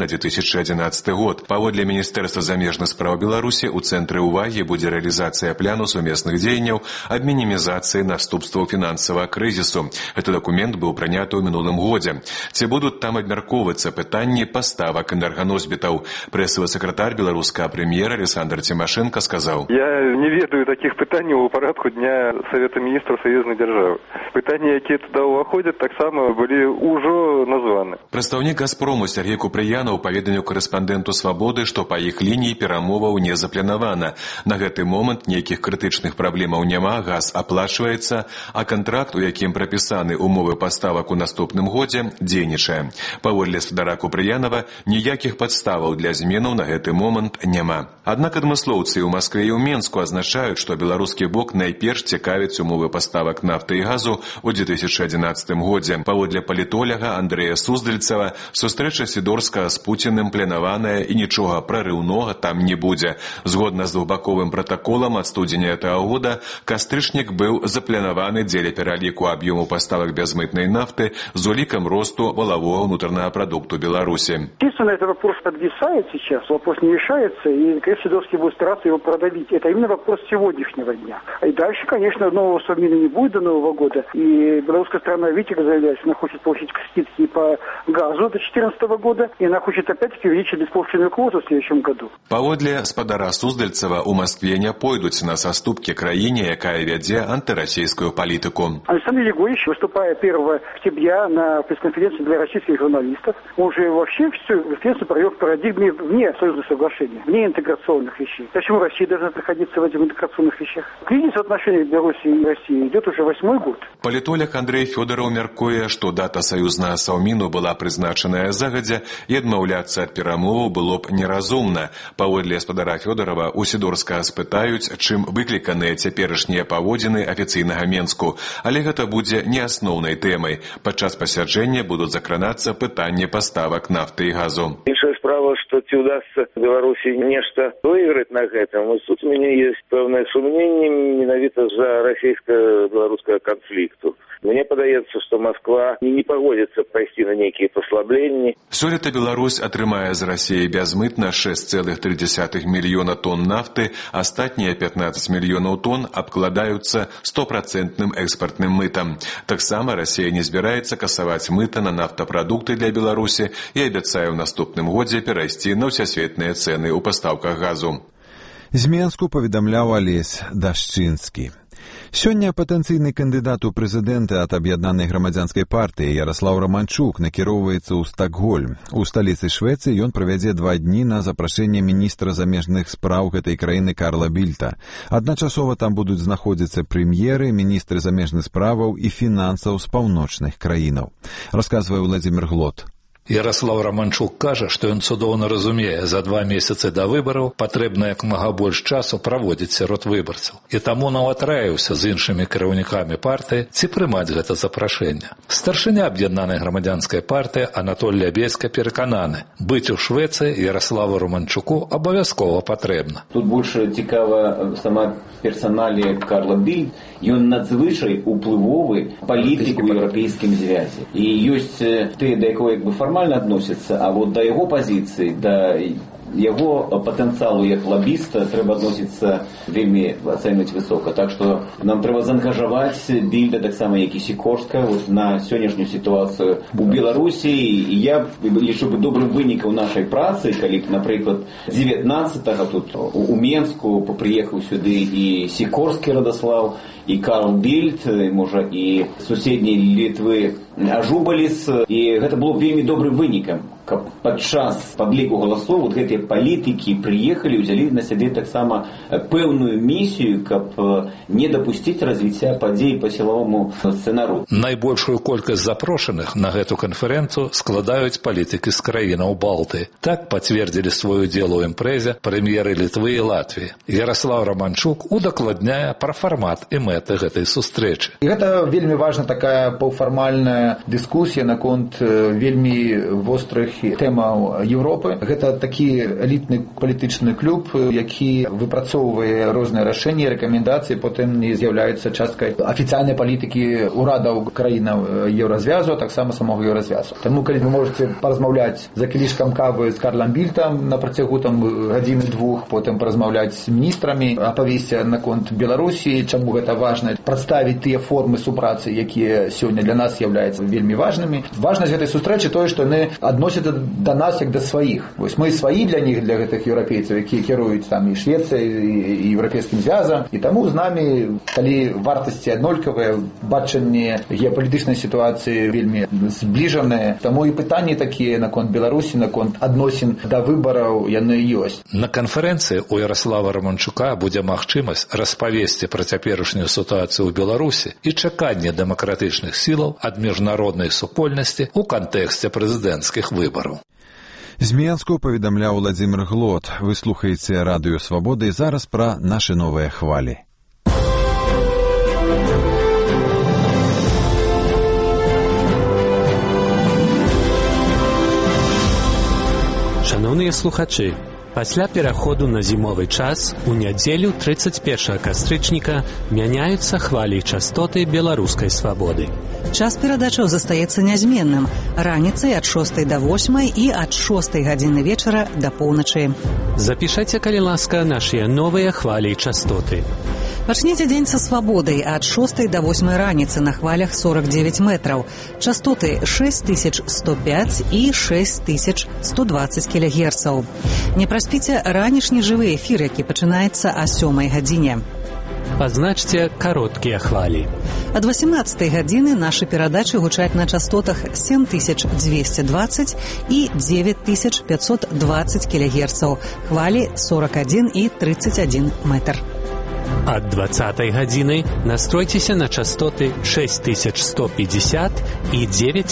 2011 год. Паводле Міністэрства замежных спраў Беларусі у цэнтры ўвагі будзе рэалізацыя пляну сумесных дзеянняў аб мінімізацыі наступстваў фінансавага крызісу. Гэты дакумент быў прыняты ў мінулым годзе. Ці будуць там абмяркоўвацца пытанні паставак энерганосьбітаў. Прэсавы сакратар беларускага прэм'ера Александр Тимошенко сказаў: Я не ведаю таких пытанняў у парадку дня Совета міністраў саюзнай дзяржавы. Пытанні, якія туды ўваходзяць, таксама былі ўжо названы. Прадстаўнік «Газпрому» Сергей Купрыянаў паведаміў корэспандэнту «Свабоды», што па іх лініі перамоваў не запланавана. На гэты момант нейкіх крытычных праблемаў няма, газ аплачваецца, а кантракт, у якім прапісаны ўмовы паставак у наступным годзе, дзейнічае. Паводле спадара Купрыянава, ніякіх падставаў для зменаў на гэты момант няма. Аднак адмыслоўцы ў Маскве і ў Менску азначаюць, што беларускі бок найперш цікавіць умовы паставак нафты і газу ў 2011 годзе. Паводле палітоляга Андрэя Суздальцева, сустрэча Сідорскага з Пуціным планаваная і нічога прарыўнога там не будзе. Згодна з двухбаковым пратаколам ад студзеня гэтага года, кастрычнік быў запланаваны дзеля пераліку аб'ёму паставак бязмытнай нафты з улікам росту валавога ўнутранага прадукту Беларусі. Естественно, этот вопрос подвисает сейчас, вопрос не решается, и Сидорский будет стараться его продавить. Это именно вопрос сегодняшнего дня. И дальше, конечно, нового Совмина не будет до Нового года. И белорусская страна, видите, заявляет, она хочет получить скидки по газу до 2014 года, и она хочет опять-таки увеличить беспошлинную квоту в следующем году. Паводле спадара Суздальцева, у Москве не пойдуць на саступкі краіне, якая вядзе антырасійскую палітыку. Александр Егорович, выступая 1 октября на пресс-конференции для российских журналистов, он же вообще всю пресс-конференцию провел в парадигме вне союзных соглашений, вне интеграционных вещей. Почему Россия должна находиться в этих интеграционных вещах? Кризис в отношениях Беларуси и России идет уже 8-й год. Палітолог Андрей Фёдоров мяркуе, што дата саюзнага саўміну была прызначаная загадзя, і адмаўляцца ад перамоваў было б неразумна. Паводле спадара Фёдорова, у Сідорскага спытаюць, чым выкліканыя цяперашнія паводзіны афіцыйнага Менску, але гэта будзе не асноўнай тэмай. Падчас пасяджэння будуць закранацца пытанні паставак нафты і газу. Іншая справа, што ці ўдасца Беларусі нешта выйграць на гэтым. Тут у мяне ёсць пэўнае сумненне менавіта з-за расійска-беларускага канфлікту. Мне падаецца, што Москва не пагодзіцца пайсці на нейкія паслабленні. Сёлета Беларусь атрымае з Расіі бязмытна 6,3 мільёна тонн нафты, астатнія 15 мільёнаў тонн абкладаюцца 100% экспартным мытам. Таксама Расія не збіраецца касаваць мыта на нафтапрадукты для Беларусі і абяцае ў наступным годзе перайсці на ўсесветныя цэны ў пастаўках газу. З Менску паведамляў Алесь Дашчынскі. Сёння патэнцыйны кандыдат у прэзідэнты ад аб'яднанай грамадзянскай партыі Яраслаў Романчук накіроўваецца ў Стокгольм. У сталіцы Швецыі ён правядзе 2 дні на запрашэнне міністра замежных спраў гэтай краіны Карла Більта. Адначасова там будуць знаходзіцца прэм'еры, міністры замежных справаў і фінансаў з паўночных краінаў. Расказвае Владзімір Глот. Ярослав Романчук кажа, што ён цудоўна разумее, за 2 месяцы да выбараў патрэбна як мага больш часу праводзіць сярод выбарцаў. І таму нават раіўся з іншымі кіраўнікамі партыі, ці прымаць гэта запрашэнне. Старшыня аб'яднанай грамадзянскай партыі Анатолій Лябецька перакананы, быць у Швецыі Ярославу Романчуку абавязкова патрэбна. Тут больш цікава сама персаналія Карла Більд. Ён надзвычай уплывовы палітык у еўрапейскім звязе. І ёсць тыя, да якого як бы формально относятся, а вот до его позиции, до его потенциалу як лоббіста трэба адносіцца вельмі ацэньваць высока. Так што нам трэба заангажаваць Більда, таксама як і Сікорска, вот на сённяшнюю сітуацыю у Беларусі. І я лічу бы добрым вынікам нашай працы, калі, напрыклад, 19-го тут у Менску прыехаў сюды і Сікорскі Радослав, і Карл Більд, можа, і суседняй Літвы Ажубаліс, і гэта было вельмі добрым вынікам. каб падчас падліку галасоў вот гэтыя палітыкі прыехалі, узялі на сябе таксама пэўную місію, каб не дапусціць развіцця падзей па сілавому сцэнару. Найбольшую колькасць запрошаных на гэту канферэнцыю складаюць палітыкі з краінаў Балты. Так пацвердзілі свой удзел у імпрэзе прэм'еры Літвы і Латвіі. Ярослав Романчук удакладняе пра фармат і мэты гэтай сустрэчы. І гэта вельмі важна такая паўфармальная дыскусія наконт вельмі вострых тэмаў Еўропы. Гэта такі элітны палітычны клуб, які выпрацоўвае розныя рашэнні, рэкамендацыі, потым не з'яўляецца часткай афіцыйнай палітыкі ўрадаў краінаў Еўразвязу, а таксама самога Еўразвязу. Таму, калі вы можете паразмаўляць за кілішкам кавы з Карлам Більтам на працягу гадзіны-двух, потым паразмаўляць з міністрамі, апавесці наконт Беларусі, чаму гэта важна, прадставіць тыя формы супрацы, якія сёння для нас з'яўляюцца вельмі важнымі. Важнасць гэтай сустрэчы тое, што яны адносяцца да нас як да сваіх. Вось мы сваі для них, для гэтых еўрапейцаў, якія кіруюць там і Швецыяй, і Еўрапейскім звязам. І таму з намі, калі вартасці аднолькавыя, бачанне геапалітычнай сітуацыі вельмі збліжаныя, таму і пытанні такія наконт Беларусі, наконт адносін да выбараў яны ёсць. На канферэнцыі у Ярослава Романчука будзе магчымасць распавесці пра цяперашнюю сітуацыю ў Беларусі і чаканне дэмакратычных сілаў ад міжнароднай супольнасці ў кантэксце прэзідэнцкіх выбараў. З Менску паведамляў Владзімір Глот. Вы слухаеце радыё Свабода і зараз пра нашы новыя хвалі. Шановныя слухачы, пасля пераходу на зімовы час у нядзелю 31 кастрычніка мяняюцца хвалі частоты беларускай свабоды. Час перадачаў застаецца нязменным. Раніцай ад 6 до 8 і ад 6 гадзіны вечара да поўначы. Запішайце, калі ласка, нашыя новыя хвалі частоты. Пачніце дзень са свабодай ад 6 до 8 раніцы на хвалях 49 метраў. Частоты 6105 і 6120 кГц. Не праспіце ранішні жывы эфір, які пачынаецца о 7 гадзіне. Пазначце кароткія хвалі. Ад 18 гадзіны нашы перадачы гучаць на частотах 7220 і 9520 кГц. Хвалі 41 і 31 метр. Ад 20 гадзіны настройцеся на частоты 6150 і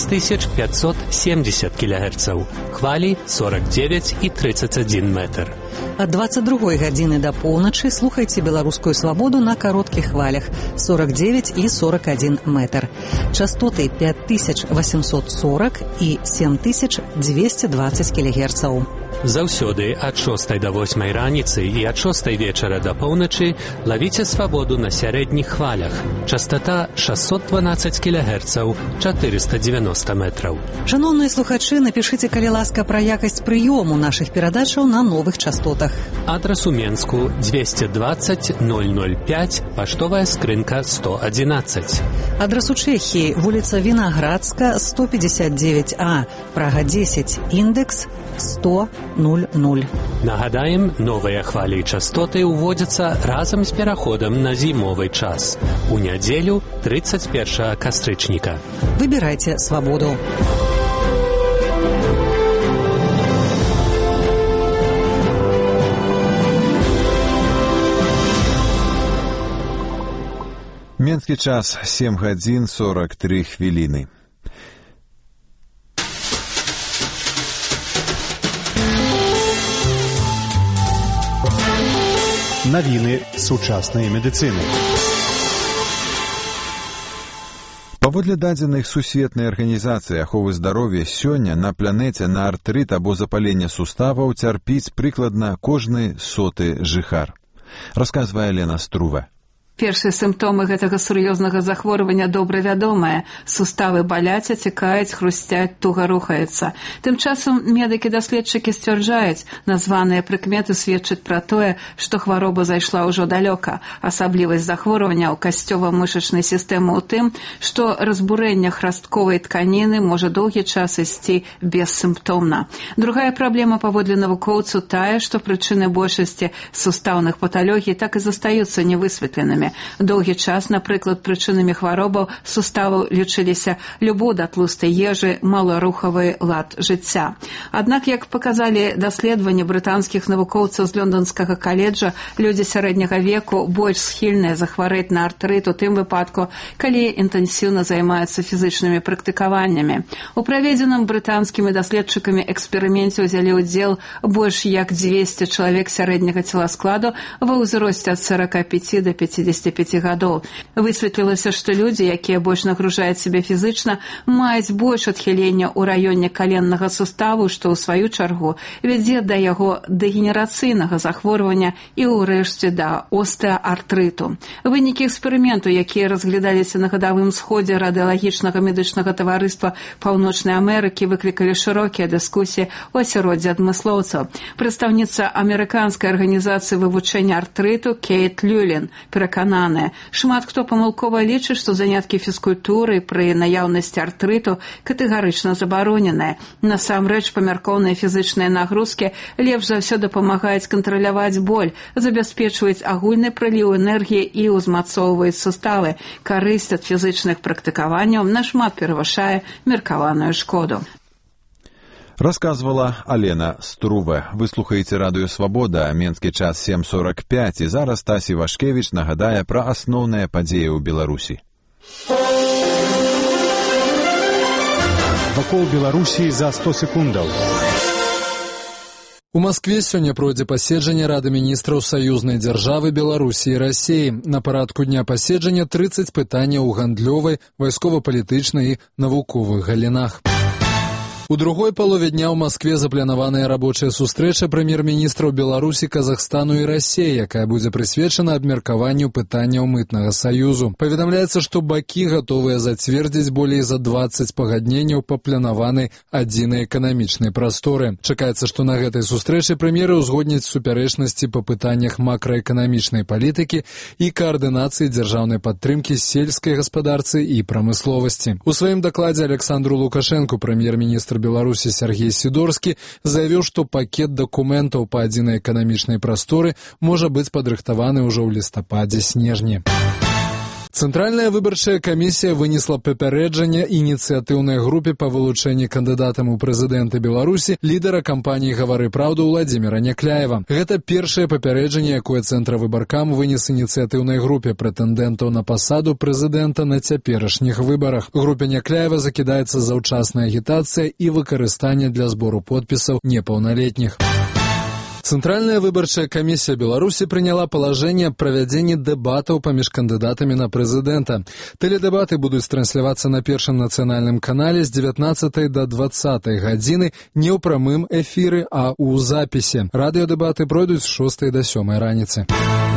9570 кГц. Хвалі 49 і 31 метр. Ад 22 гадзіны да поўначы слухайце беларускую свабоду на кароткіх хвалях 49 і 41 метр. Частоты 5840 і 7220 кГц. Заўсёды ад 6 до 8 раніцы і ад 6 вечара да поўначы лавіце свабоду на сярэдніх хвалях. Частота 612 кГц, 490 метраў. Шановныя слухачы, напішыце, калі ласка, пра якасць прыёму нашых перадачаў на новых частотах. Адрас у Менску 220 005, паштовая скрынка 111. Адрас у Чэхіі, вуліца Вінаградска, 159А, Прага 10, індекс 100 00. Нагадаем, новыя хвалі і частоты ўводзяцца разам з пераходам на зімовы час. У нядзелю 31 кастрычніка. Выбірайце свабоду. Менскі час 7 гадзін 43 хвіліны. Навіны сучаснай медыцыны. Паводле дадзеных Сусветнай арганізацыі аховы здароўя, сёння на планеце на артрыт або запаленне суставаў цярпіць прыкладна кожны 100-ы жыхар. Расказвае Лена Струва. Першыя сімптомы гэтага сур'ёзнага захворвання добра вядомыя. Суставы баляць, ацікаюць, хрусцяць, туга рухаюцца. Тым часам медыкі-даследчыкі сцвярджаюць, названыя прыкметы сведчаць пра тое, што хвароба зайшла ўжо далёка. Асаблівасць захворвання ў касцёва-мышачнай сістэмы ў тым, што разбурэнне храстковай тканіны можа доўгі час ісці бессімптомна. Другая праблема паводле навукоўцаў тая, што прычыны большасці сустаўных паталогій так і застаюцца невысветленымі. хваробамі. Доўгі час, напрыклад, прычынамі хваробаў суставаў лічыліся любоў да тлустай ежы, маларухавы лад жыцця. Аднак, як паказалі даследаванні брытанскіх навукоўцаў з Лондонскага каледжа, людзі сярэдняга веку больш схільныя захварэць на артрыт у тым выпадку, калі інтэнсіўна займаюцца фізычнымі практыкаваннямі. У праведзеным брытанскімі даследчыкамі эксперыменце ўзялі ўдзел больш як 200 чалавек сярэдняга целаскладу ва ўзросце ад 45 до 55 гадоў. Высветлілася, што людзі, якія больш нагружаюць сябе фізычна, маюць больш адхілення ў раёне каленнага суставу, што ў сваю чаргу вядзе да яго дэгенерацыйнага захворвання і ўрэшце да остеаартрыту. Вынікі эксперыменту, якія разглядаліся на гадавым сходзе радыялагічнага медычнага таварыства Паўночнай Амерыкі, выклікалі шырокія дыскусіі ў асяроддзі адмыслоўцаў. Прадстаўніца амерыканскай арганізацыі вывучэння артрыту Кейт Люлін перакананая, шмат хто памылкова лічыць, што заняткі фізкультуры пры наяўнасці артрыту катэгарычна забароненыя. Насамрэч, памяркоўныя фізычныя нагрузкі лепш за ўсё дапамагаюць кантраляваць боль, забяспечваюць агульны прыліў энергіі і ўзмацоўваюць суставы. Карысць ад фізычных практыкаванняў нашмат перавышае меркаваную шкоду. Рассказывала Алена Струве. Вы слухаеце радыё «Свабода», менскі час 7:45, і зараз Тась Івашкевіч нагадае пра асноўныя падзеі ў Беларусі. Вакол Беларусі за 100 секундаў. У Маскве сёння пройдзе паседжанне Рады міністраў саюзнай дзяржавы Беларусі і Расіі. На парадку дня паседжання 30 пытанняў у гандлёвай, вайскова-палітычнай і навуковых галінах. У другой палове дня ў Маскве запланаваная рабочая сустрэча прэм'ер-міністраў Беларусі, Казахстану і Расіі, якая будзе прысвечана абмеркаванню пытанняў мытнага саюзу. Паведамляецца, што бакі гатовыя зацвердзіць болей за 20 пагадненняў па планаванай адзінай эканамічнай прасторы. Чакаецца, што на гэтай сустрэчы прэм'еры ўзгодняць супярэчнасці па пытаннях макраэканамічнай палітыкі і каардынацыі дзяржаўнай падтрымкі сельскай гаспадарцы і прамысловасці. У сваім дакладзе Александру Лукашэнку прэм'ер-міністр Беларусі Сергей Сидорскі заявіў, што пакет дакументаў па адзінай эканамічнай прасторы можа быць падрыхтаваны ўжо ў лістападзе-снежні. Цэнтральная выбарчая камісія вынесла папярэджанне ініцыятыўнай групе па вылучэнні кандыдатам у прэзідэнты Беларусі лідара кампаніі «Гавары праўду» Владзіміра Някляева. Гэта першае папярэджанне, якое Цэнтравыбаркам вынес ініцыятыўнай групе прэтэндэнтаў на пасаду прэзідэнта на цяперашніх выбарах. Групе Някляева закідаецца заўчасная агітацыя і выкарыстанне для збору подпісаў непаўналетніх. Цэнтральная выбарчая камісія Беларусі прыняла палажэнне аб правядзенні дэбатаў паміж кандыдатамі на прэзідэнта. Тэледэбаты будуць транслявацца на першым нацыянальным канале з 19 до 20 гадзіны не ў прамым эфіры, а ў запісе. Радыёдэбаты пройдуць з 6 до 7 раніцы.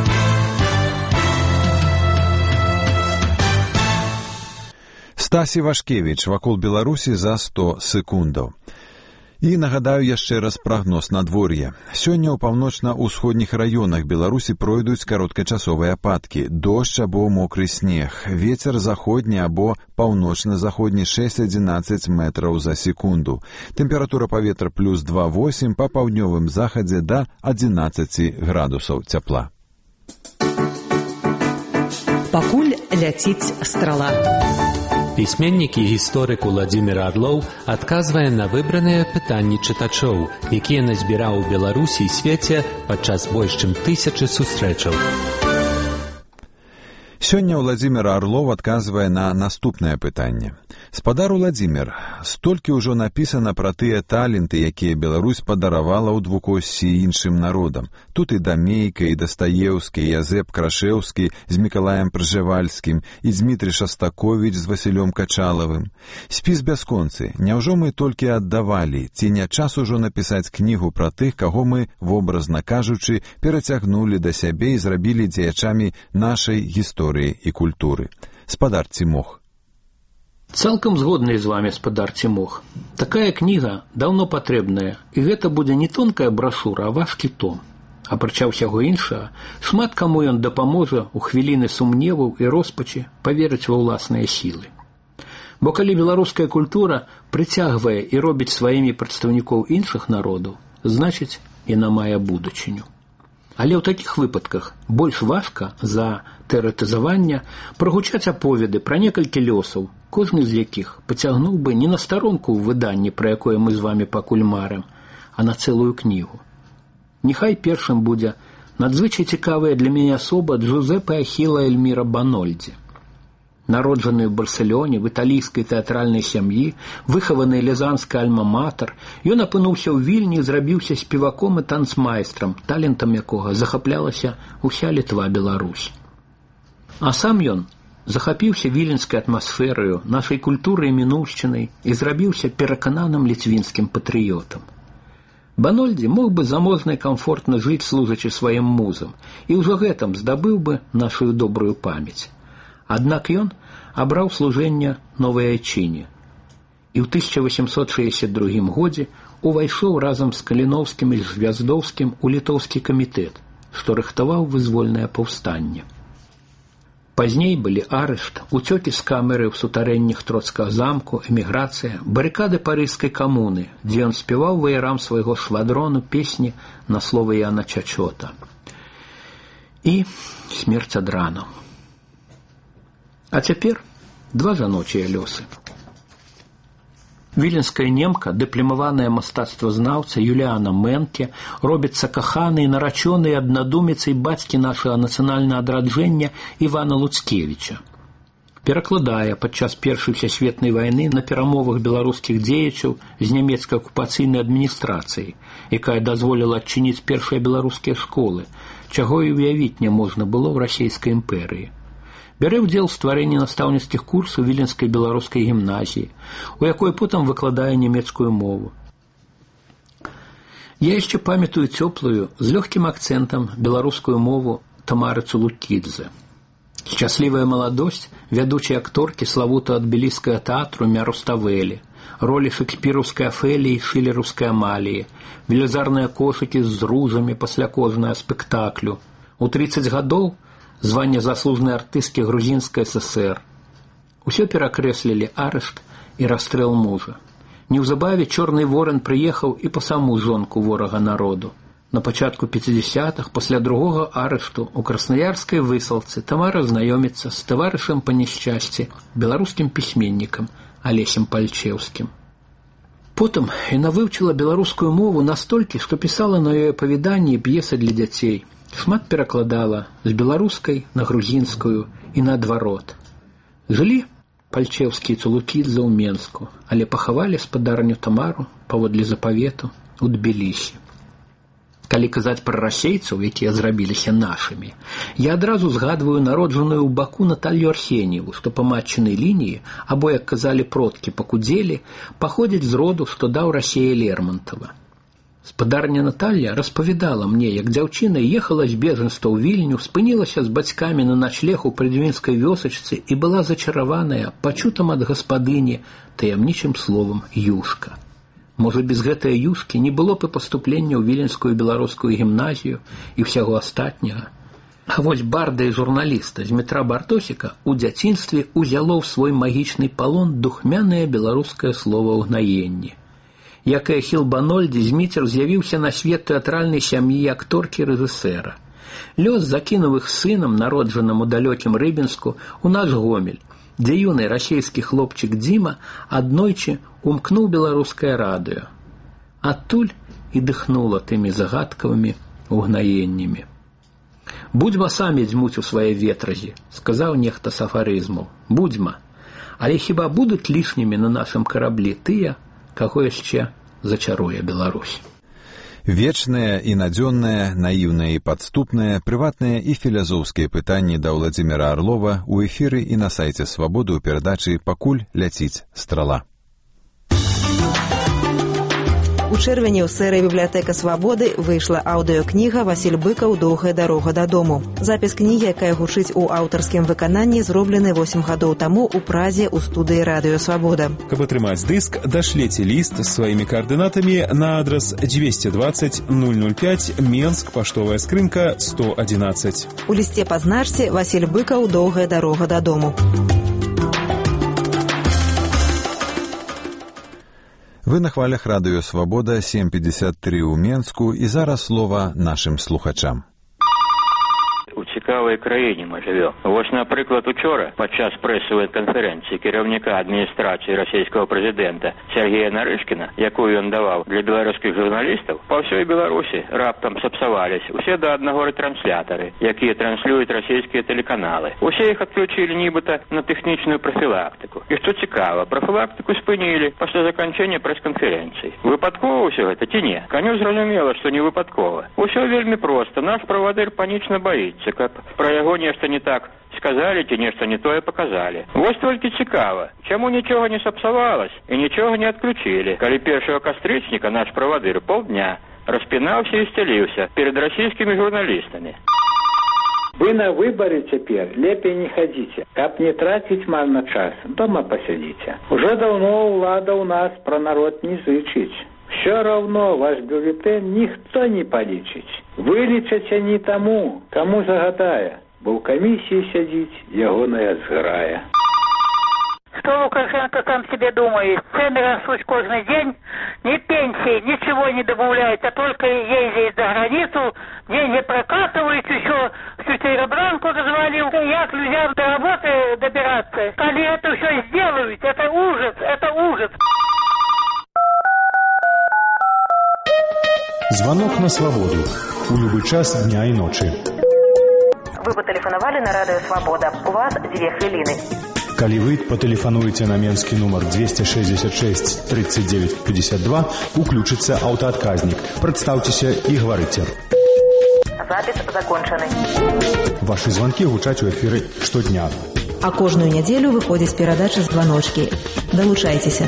Тась Івашкевіч вакол Беларусі за 100 секундаў. І нагадаю яшчэ раз прагноз надвор'я. Сёння ў паўночна-ўсходніх раёнах Беларусі пройдуць кароткачасовыя ападкі, дождж або мокры снег, вецер заходні або паўночна-заходні 6-11 метраў за секунду. Тэмпература паветра плюс 2,8, па паўднёвым захадзе да 11 градусаў цяпла. Пакуль ляціць страла. Пісьменнік і гісторык Уладзімір Арлоў адказвае на выбраныя пытанні чытачоў, якія назбіраў у Беларусі і свеце падчас больш чым 1000 сустрэчаў. Сёння Уладзімір Арлоў адказвае на наступнае пытанне. Спадар Уладзімір, столькі ўжо напісана пра тыя таленты, якія Беларусь падаравала ў двукоссі іншым народам. Тут і Дамейка, і Дастаеўскі, і Язэп Крашэўскі з Мікалаем Пржевальскім, і Дзмітрый Шастаковіч з Васілём Качалавым. Спіс бясконцы. Няўжо мы толькі аддавалі, ці не час ужо напісаць кнігу пра тых, каго мы, вобразна кажучы, перацягнулі да сябе і зрабілі дзеячамі нашай гісторыі і культуры. Спадар Цімох. Цалкам згодны з вами, спадар Цімох. Такая кніга даўно патрэбная, і гэта будзе не тонкая брашура, а важкі том. Апрача ўсяго іншага, шмат каму ён дапаможа ў хвіліны сумневаў і роспачы паверыць ва ўласныя сілы. Бо калі беларуская культура прыцягвае і робіць сваімі прадстаўнікоў іншых народаў, значыць, яна мае будучыню. Але ў такіх выпадках больш важка за тэарэтызаванне прагучаць аповеды пра некалькі лёсаў, кожны з якіх пацягнуў бы не на старонку ў выданні, пра якое мы з вамі пакуль марым, а на цэлую кнігу. Няхай першым будзе надзвычай цікавая для мяне асоба Джузеппе Ахіла Эльміра Банольдзі. Народжаны ў Барселоне, в італійскай тэатральнай сям'і, выхаваны лезанскай альма-матер, ён апынуўся ў Вільні і зрабіўся спеваком і танцмайстрам, талентам якога захаплялася ўся Літва, Беларусь. А сам ён захапіўся віленскай атмасфераю, нашай культурай і мінуўшчынай і зрабіўся перакананым ліцвінскім патрыётам. Банольдзі мог бы заможна і камфортна жыць, служачы сваім музам, і ўжо гэтым здабыў бы нашу добрую памяць. Аднак ён абраў служэнне новай айчыне і ў 1862 годзе увайшоў разам з Каліноўскім і Звяздоўскім у літоўскі камітэт, што рыхтаваў вызвольнае паўстанне. Пазней былі арышт, уцёкі з камеры ў сутарэннях Троцкага замку, эміграцыя, барыкады парыжскай камуны, дзе ён спяваў ваярам свайго швадрону песні на словы Яна Чачота. І смерць ад рану. А цяпер два жаночыя лёсы. Віленская немка, дыпломаваная мастацтвазнаўца Юліана Менке, робіцца каханай, нарачонай аднадуміцай бацькі нашага нацыянальнага адраджэння Івана Луцкевіча. Перакладае падчас Першай сусветнай вайны на перамовах беларускіх дзеячаў з нямецкай акупацыйнай адміністрацыяй, якая дазволіла адчыніць першыя беларускія школы, чаго і уявіць не можна было ў расійскай імперыі. Бярэ ўдзел у стварэнні настаўніцкіх курсаў Віленскай беларускай гімназіі, у якой потым выкладае нямецкую мову. Я яшчэ памятаю цёплую, з лёгкім акцэнтам беларускую мову Тамары Цулукідзе. Шчаслівая маладосць вядучай акторкі славутага тбіліскага тэатру Мяруставелі, ролі шекспіраўскай Афеліі, шылераўскай Амаліі, велізарныя кошыкі з ружамі пасля кожнага спектаклю. У 30 гадоў званне заслужнай артысткі Грузінскай ССР. Усё перакрэслілі арышт і расстрэл мужа. Неўзабаве чорны воран прыехаў і па саму жонку ворага народу. На пачатку 50-х, пасля другога арышту, у краснаярскай высылцы Тамара знаёміцца з таварышам па няшчасці, беларускім пісьменнікам Алесем Пальчеўскім. Потым яна вывучыла беларускую мову настолькі, што пісала на яе апавяданні і п'есы для дзяцей. Шмат перакладала з беларускай на грузінскую і наадварот. Жылі Пальчеўскі і Цулукідзе ў Менску, але пахавалі спадарню Тамару паводле запавету у Тбілісі. Калі казаць пра расейцаў, якія зрабіліся нашымі, я адразу згадваю народжаную ў Баку Наталью Арсеньеву, што па матчынай лініі, або, як казалі продкі па кудзелі, паходзіць з роду, што даў Расея Лермонтова. Спадарня Наталья распавядала мне, як дзяўчына ехала з бежанства ў Вільню, спынілася з бацькамі на начлег у прыдвінскай вёсачцы і была зачараваная пачутым ад гаспадыні таямнічым словам «юшка». Можа, без гэтай юшкі не было б і паступлення ў віленскую беларускую гімназію і ўсяго астатняга. А вось барда і журналіста Змітра Бартосіка ў дзяцінстве ўзяло ў свой магічны палон духмянае беларускае слова «угнаенне». Як і Ахіл Банольдзі, Зміцер з'явіўся на свет тэатральнай сям'і акторкі і рэжысэра. Лёс закінуў іх сынам, народжаным у далёкім Рыбінску, у наш Гомель, дзе юны расейскі хлопчык Дзіма аднойчы умкнуў беларускае радыё. Адтуль і дыхнула тымі загадкавымі угнаеннямі. «Будзьма самі дзьмуць у свае ветразі», — сказаў нехта з афарызмаў. «Будзьма. Але хіба будуць лішнімі на нашым караблі тыя, каго яшчэ зачаруе Беларусь?» Вечнае і надзённае, наіўнае і падступнае, прыватныя і філазофскія пытанні да Владзіміра Арлова ў эфіры і на сайце «Свабоды» ў перадачы «Пакуль ляціць страла». У чэрвені ў серыі «Бібліятэка Свабоды» выйшла аўдыёкніга «Васіль Быкаў. Доўгая дарога дадому». Запіс кнігі, якая гучыць у аўтарскім выкананні, зроблены 8 гадоў таму ў Празе ў студыі «Радыё Свабода». Каб атрымаць дыск, дашлеце ліст з сваімі каардынатамі на адрас 220 005 Менск, паштовая скрынка 111. У лісце пазначце «Васіль Быкаў. Доўгая дарога дадому». Вы на хвалях радыё «Свабода» 7:53 ў Менску, і зараз слова нашым слухачам. цікавай краіне мы жывём. Вось, напрыклад, учора падчас прэсавай канферэнцыі кіраўніка адміністрацыі расійскага прэзідэнта Сергея Нарышкіна, якую ён даваў для беларускіх журналістаў, па ўсёй Беларусі раптам сапсавались усе да аднаго рэтрансляторы, якія транслююць расійскія тэлеканалы. Усе іх адключылі нібыта на тэхнічную прафілактыку. І што цікава, прафілактыку спынілі пасля заканчэння прэс-канферэнцыі. Выпадкова ўсё гэта ці не? Каню зразумела, што не выпадкова. Усё вельмі проста. Наш правадыр панічна баіцца, каб пра яго нешта не так сказалі ці нешта не тое паказалі. Вось толькі цікава, чаму нічога не сапсавалась і нічога не адключылі, калі 1 кастрычніка наш правадыр паўдня распінаўся і сцяліўся перед расійскімі журналістамі. Вы на выборы теперь лепей не ходите. Как не тратить марно час, дома посидите. Уже давно влада у нас про народ не зычить. Все равно ваш бюллетень никто не полічить. Вылечите не тому, кому загадая, бо в комиссии сидеть ягоная зграя. Что Лукашенко там себе думает? Цены растут каждый день, ни пенсии, ничего не добавляют, а только ездит за границу, деньги прокатывают, еще всю Теребранку развалил, як людям до работы добираться. Коли это все сделают, это ужас, это ужас. Звонок на свободу. У любой час дня и ночи. Вы патэлефанавалі на радыё «Свабода». У вас 2 хвіліны. Калі вы патэлефануеце на менскі нумар 266 39 52, уключыцца аўтаадказнік. Прадстаўцеся і гаварыце. Запіс закончаны. Вашы званкі гучаць у эфіры штодня. А кожную нядзелю выходзіць перадача «Званочкі». Далучайцеся.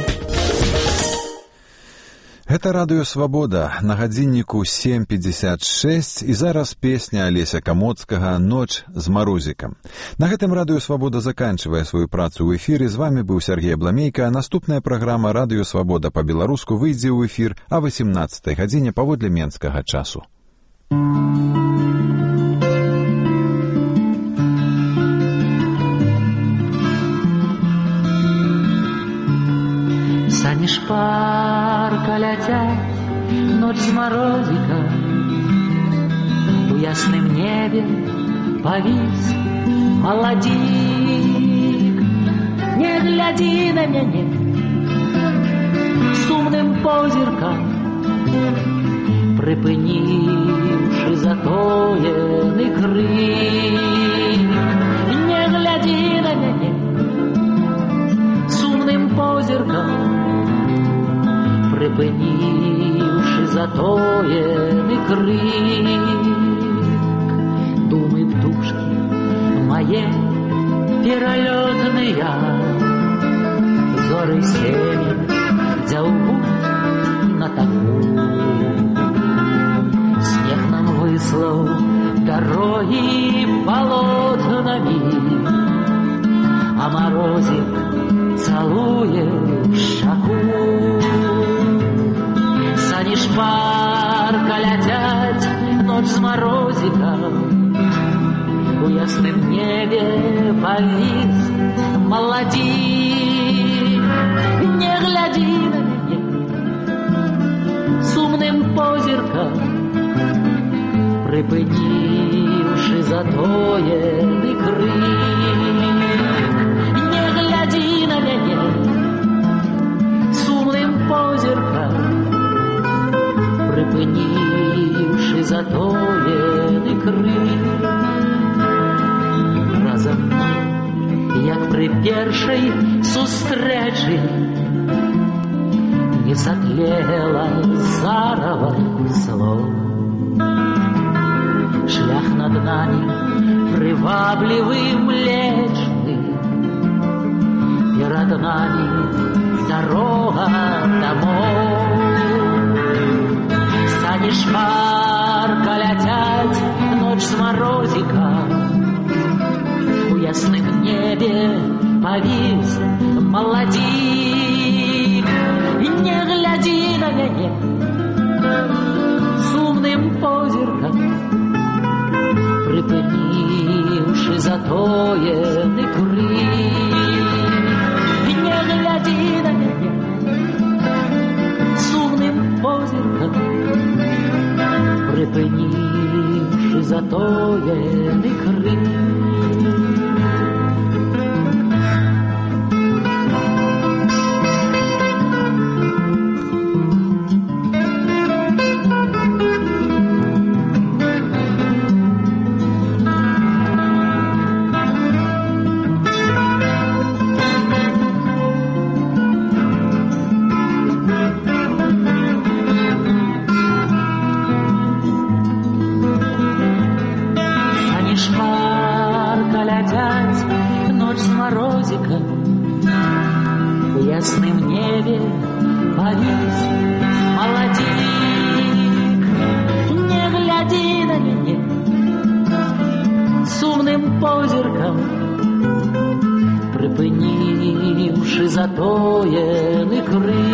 Гэта радыё «Свабода», на гадзінніку 7:56, і зараз песня Алеся Камоцкага «Ноч з марозікам». На гэтым радыё «Свабода» заканчвае сваю працу ў эфіры. З вамі быў Сергей Абламейка. Наступная праграма «Радыё Свабода» па-беларуску выйдзе ў эфір а 18 гадзіне паводле менскага часу. Сані шпарка ляцяць, ноч з марозікам, у ясным небе павіс маладзік. Не глядзі на мяне сумным позіркам, прыпыніўшы затоены крык. Не глядзі на мяне сумным позіркам, припинивши затоєний крик. Думы в душке моей перелетные, зоры север дзяўбут на таку. Снег нам выслал дороги полотнами, а морозик целує шаку. Сані шпарка ляцяць, ноч з марозікам, у ясным небе павіс маладзік. Не глядзі на мяне сумным позіркам, прыпыніўшы затоены крык. Не глядзі на мяне сумным позіркам, припинивши затоєний крик. Разом мы, як при першій сустрэчы, не затлела зарава слов. Шлях над нами привабливый, млечный, перед нами дорога домой. Сані шпарка ляцяць, ноч з марозікам, у ясным небе павіс маладзік. Не глядзі на мяне сумным позіркам, припыніўшы затоены крык. Не глядзі на мяне сумным позіркам, припинивши затоєний крик. В ясном небе повис молодик. Не гляди на меня с умным позірком, припинивши затоєний крик.